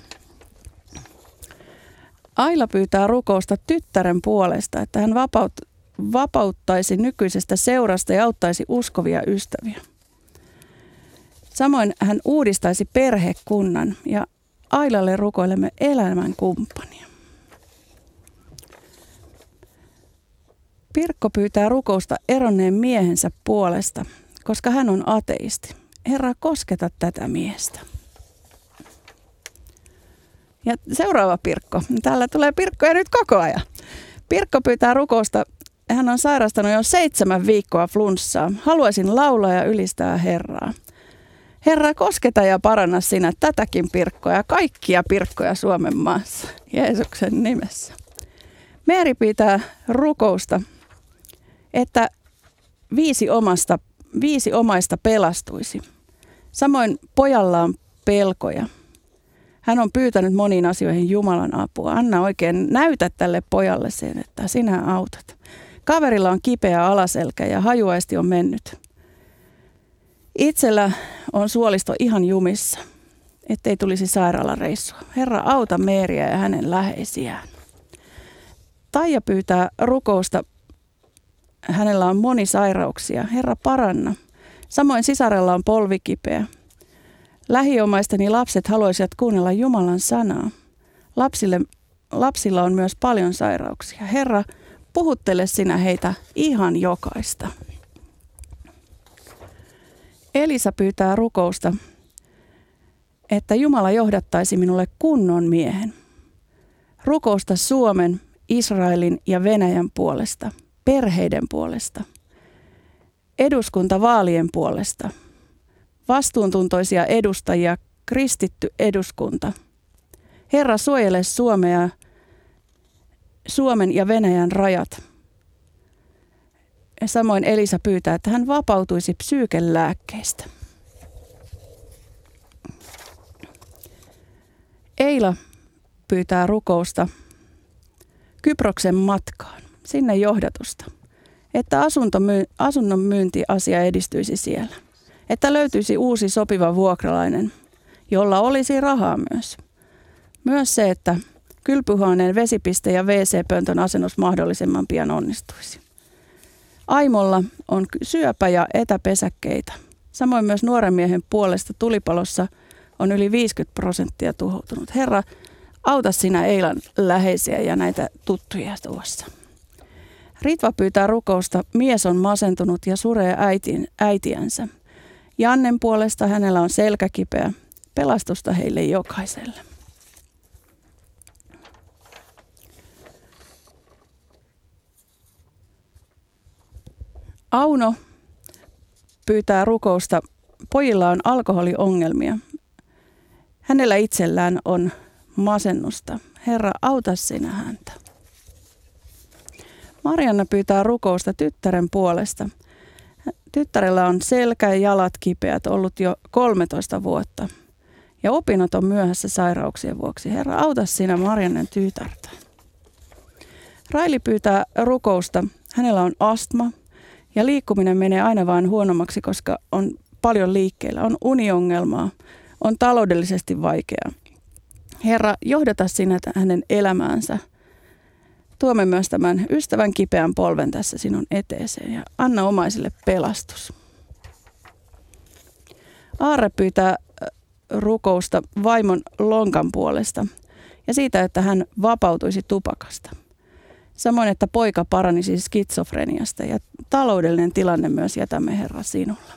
Aila pyytää rukousta tyttären puolesta, että hän vapauttaisi nykyisestä seurasta ja auttaisi uskovia ystäviä. Samoin hän uudistaisi perhekunnan ja Ailalle rukoilemme elämän kumppania. Pirkko pyytää rukousta eronneen miehensä puolesta, koska hän on ateisti. Herra, kosketa tätä miestä. Ja seuraava Pirkko. Täällä tulee Pirkkoja nyt koko ajan. Pirkko pyytää rukousta. Hän on sairastanut jo 7 viikkoa flunssaa. Haluaisin laulaa ja ylistää Herraa. Herra, kosketa ja paranna sinä tätäkin Pirkkoa ja kaikkia Pirkkoja Suomen maassa. Jeesuksen nimessä. Meeri pyytää rukousta, että 5 omaista pelastuisi. Samoin pojalla on pelkoja. Hän on pyytänyt moniin asioihin Jumalan apua. Anna oikein, näytä tälle pojalle sen, että sinä autat. Kaverilla on kipeä alaselkä ja hajuaisti on mennyt. Itsellä on suolisto ihan jumissa, ettei tulisi sairaalareissua. Herra, auta Meeriä ja hänen läheisiään. Taija pyytää rukousta. Hänellä on monisairauksia. Herra, paranna. Samoin sisarella on polvi kipeä. Lähiomaisteni lapset haluaisivat kuunnella Jumalan sanaa. Lapsilla on myös paljon sairauksia. Herra, puhuttele sinä heitä ihan jokaista. Elisa pyytää rukousta, että Jumala johdattaisi minulle kunnon miehen. Rukousta Suomen, Israelin ja Venäjän puolesta, perheiden puolesta, eduskuntavaalien puolesta, vastuuntuntoisia edustajia, kristitty eduskunta. Herra, suojele Suomen ja Venäjän rajat. Ja samoin Elisa pyytää, että hän vapautuisi psyykelääkkeistä. Eila pyytää rukousta Kyproksen matkaan, sinne johdatusta, että asunnon myyntiasia edistyisi siellä, että löytyisi uusi sopiva vuokralainen, jolla olisi rahaa myös. Myös se, että kylpyhuoneen vesipiste ja WC-pöntön asennus mahdollisimman pian onnistuisi. Aimolla on syöpä ja etäpesäkkeitä. Samoin myös nuoren miehen puolesta tulipalossa on yli 50% tuhoutunut. Herra, auta sinä Eilan läheisiä ja näitä tuttuja tuossa. Ritva pyytää rukousta. Mies on masentunut ja suree äitiänsä. Jannen puolesta hänellä on selkä kipeä. Pelastusta heille jokaiselle. Auno pyytää rukousta. Pojilla on alkoholiongelmia. Hänellä itsellään on masennusta. Herra, auta sinä häntä. Marianna pyytää rukousta tyttären puolesta. Tyttärellä on selkä ja jalat kipeät ollut jo 13 vuotta. Ja opinnot on myöhässä sairauksien vuoksi. Herra, auta sinä Mariannen tytärtä. Raili pyytää rukousta. Hänellä on astma. Ja liikkuminen menee aina vain huonommaksi, koska on paljon liikkeellä. On uniongelmaa, on taloudellisesti vaikeaa. Herra, johdata sinä hänen elämäänsä. Tuomme myös tämän ystävän kipeän polven tässä sinun eteeseen ja anna omaisille pelastus. Aarre pyytää rukousta vaimon lonkan puolesta ja siitä, että hän vapautuisi tupakasta. Samoin, että poika paranisi skitsofreniasta ja taloudellinen tilanne myös jätämme Herra sinulle.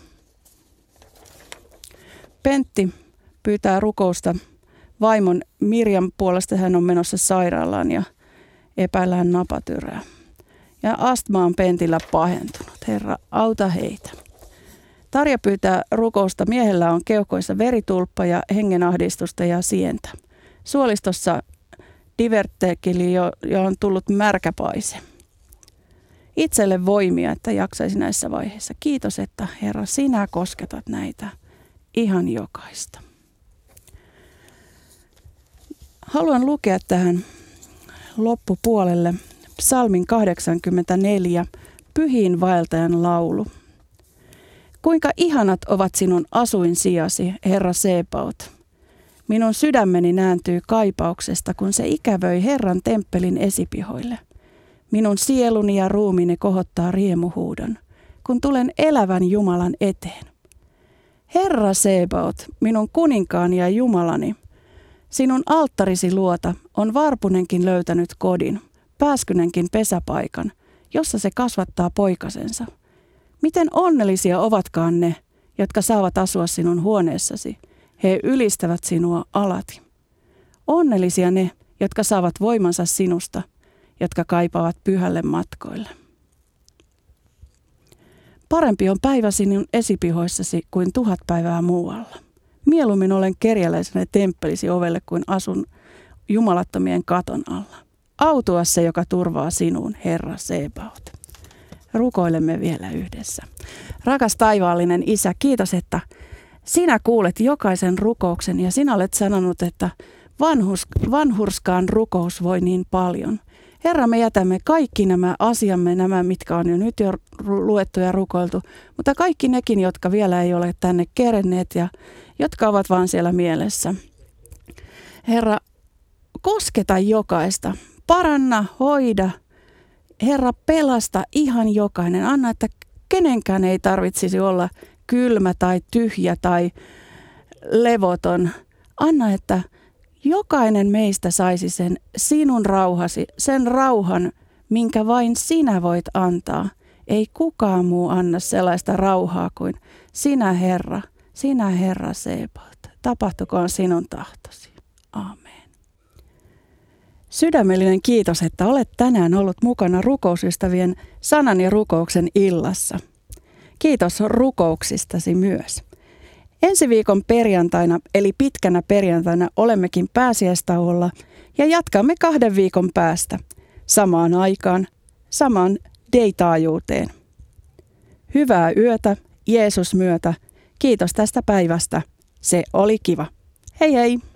Pentti pyytää rukousta vaimon Mirjam puolesta. Hän on menossa sairaalaan ja epäillään napatyrää. Ja astma on Pentillä pahentunut. Herra, auta heitä. Tarja pyytää rukousta. Miehellä on keuhkoissa veritulppa ja hengenahdistusta ja sientä. Suolistossa divertekeli jo on tullut märkäpaise. Itselle voimia, että jaksaisi näissä vaiheissa. Kiitos, että Herra, sinä kosketat näitä ihan jokaista. Haluan lukea tähän loppupuolelle psalmin 84, Pyhiin vaeltajan laulu. Kuinka ihanat ovat sinun asuinsijasi, Herra Sebaot. Minun sydämeni nääntyy kaipauksesta, kun se ikävöi Herran temppelin esipihoille. Minun sieluni ja ruumiini kohottaa riemuhuudon, kun tulen elävän Jumalan eteen. Herra Sebaot, minun kuninkaani ja Jumalani, sinun alttarisi luota on varpunenkin löytänyt kodin, pääskynenkin pesäpaikan, jossa se kasvattaa poikasensa. Miten onnellisia ovatkaan ne, jotka saavat asua sinun huoneessasi. He ylistävät sinua alati. Onnellisia ne, jotka saavat voimansa sinusta, jotka kaipaavat pyhälle matkoille. Parempi on päivä sinun esipihoissasi kuin 1000 päivää muualla. Mieluummin olen kerjäläisenä temppelisi ovelle kuin asun jumalattomien katon alla. Autua se, joka turvaa sinuun, Herra Sebaot. Rukoilemme vielä yhdessä. Rakas taivaallinen Isä, kiitos, että sinä kuulet jokaisen rukouksen ja sinä olet sanonut, että vanhurskaan rukous voi niin paljon. Herra, me jätämme kaikki nämä asiamme, nämä mitkä on jo nyt jo luettu ja rukoiltu, mutta kaikki nekin, jotka vielä ei ole tänne kerenneet ja jotka ovat vaan siellä mielessä. Herra, kosketa jokaista, paranna, hoida. Herra, pelasta ihan jokainen. Anna, että kenenkään ei tarvitsisi olla kylmä tai tyhjä tai levoton. Anna, että jokainen meistä saisi sen sinun rauhasi, sen rauhan, minkä vain sinä voit antaa. Ei kukaan muu anna sellaista rauhaa kuin sinä, Herra Sebaot. Tapahtukoon sinun tahtosi. Aamen. Sydämellinen kiitos, että olet tänään ollut mukana rukousystävien sanan ja rukouksen illassa. Kiitos rukouksistasi myös. Ensi viikon perjantaina, eli pitkänä perjantaina, olemmekin pääsiäistauolla ja jatkamme 2 viikon päästä samaan aikaan, samaan day-taajuuteen. Hyvää yötä, Jeesus myötä. Kiitos tästä päivästä. Se oli kiva. Hei hei!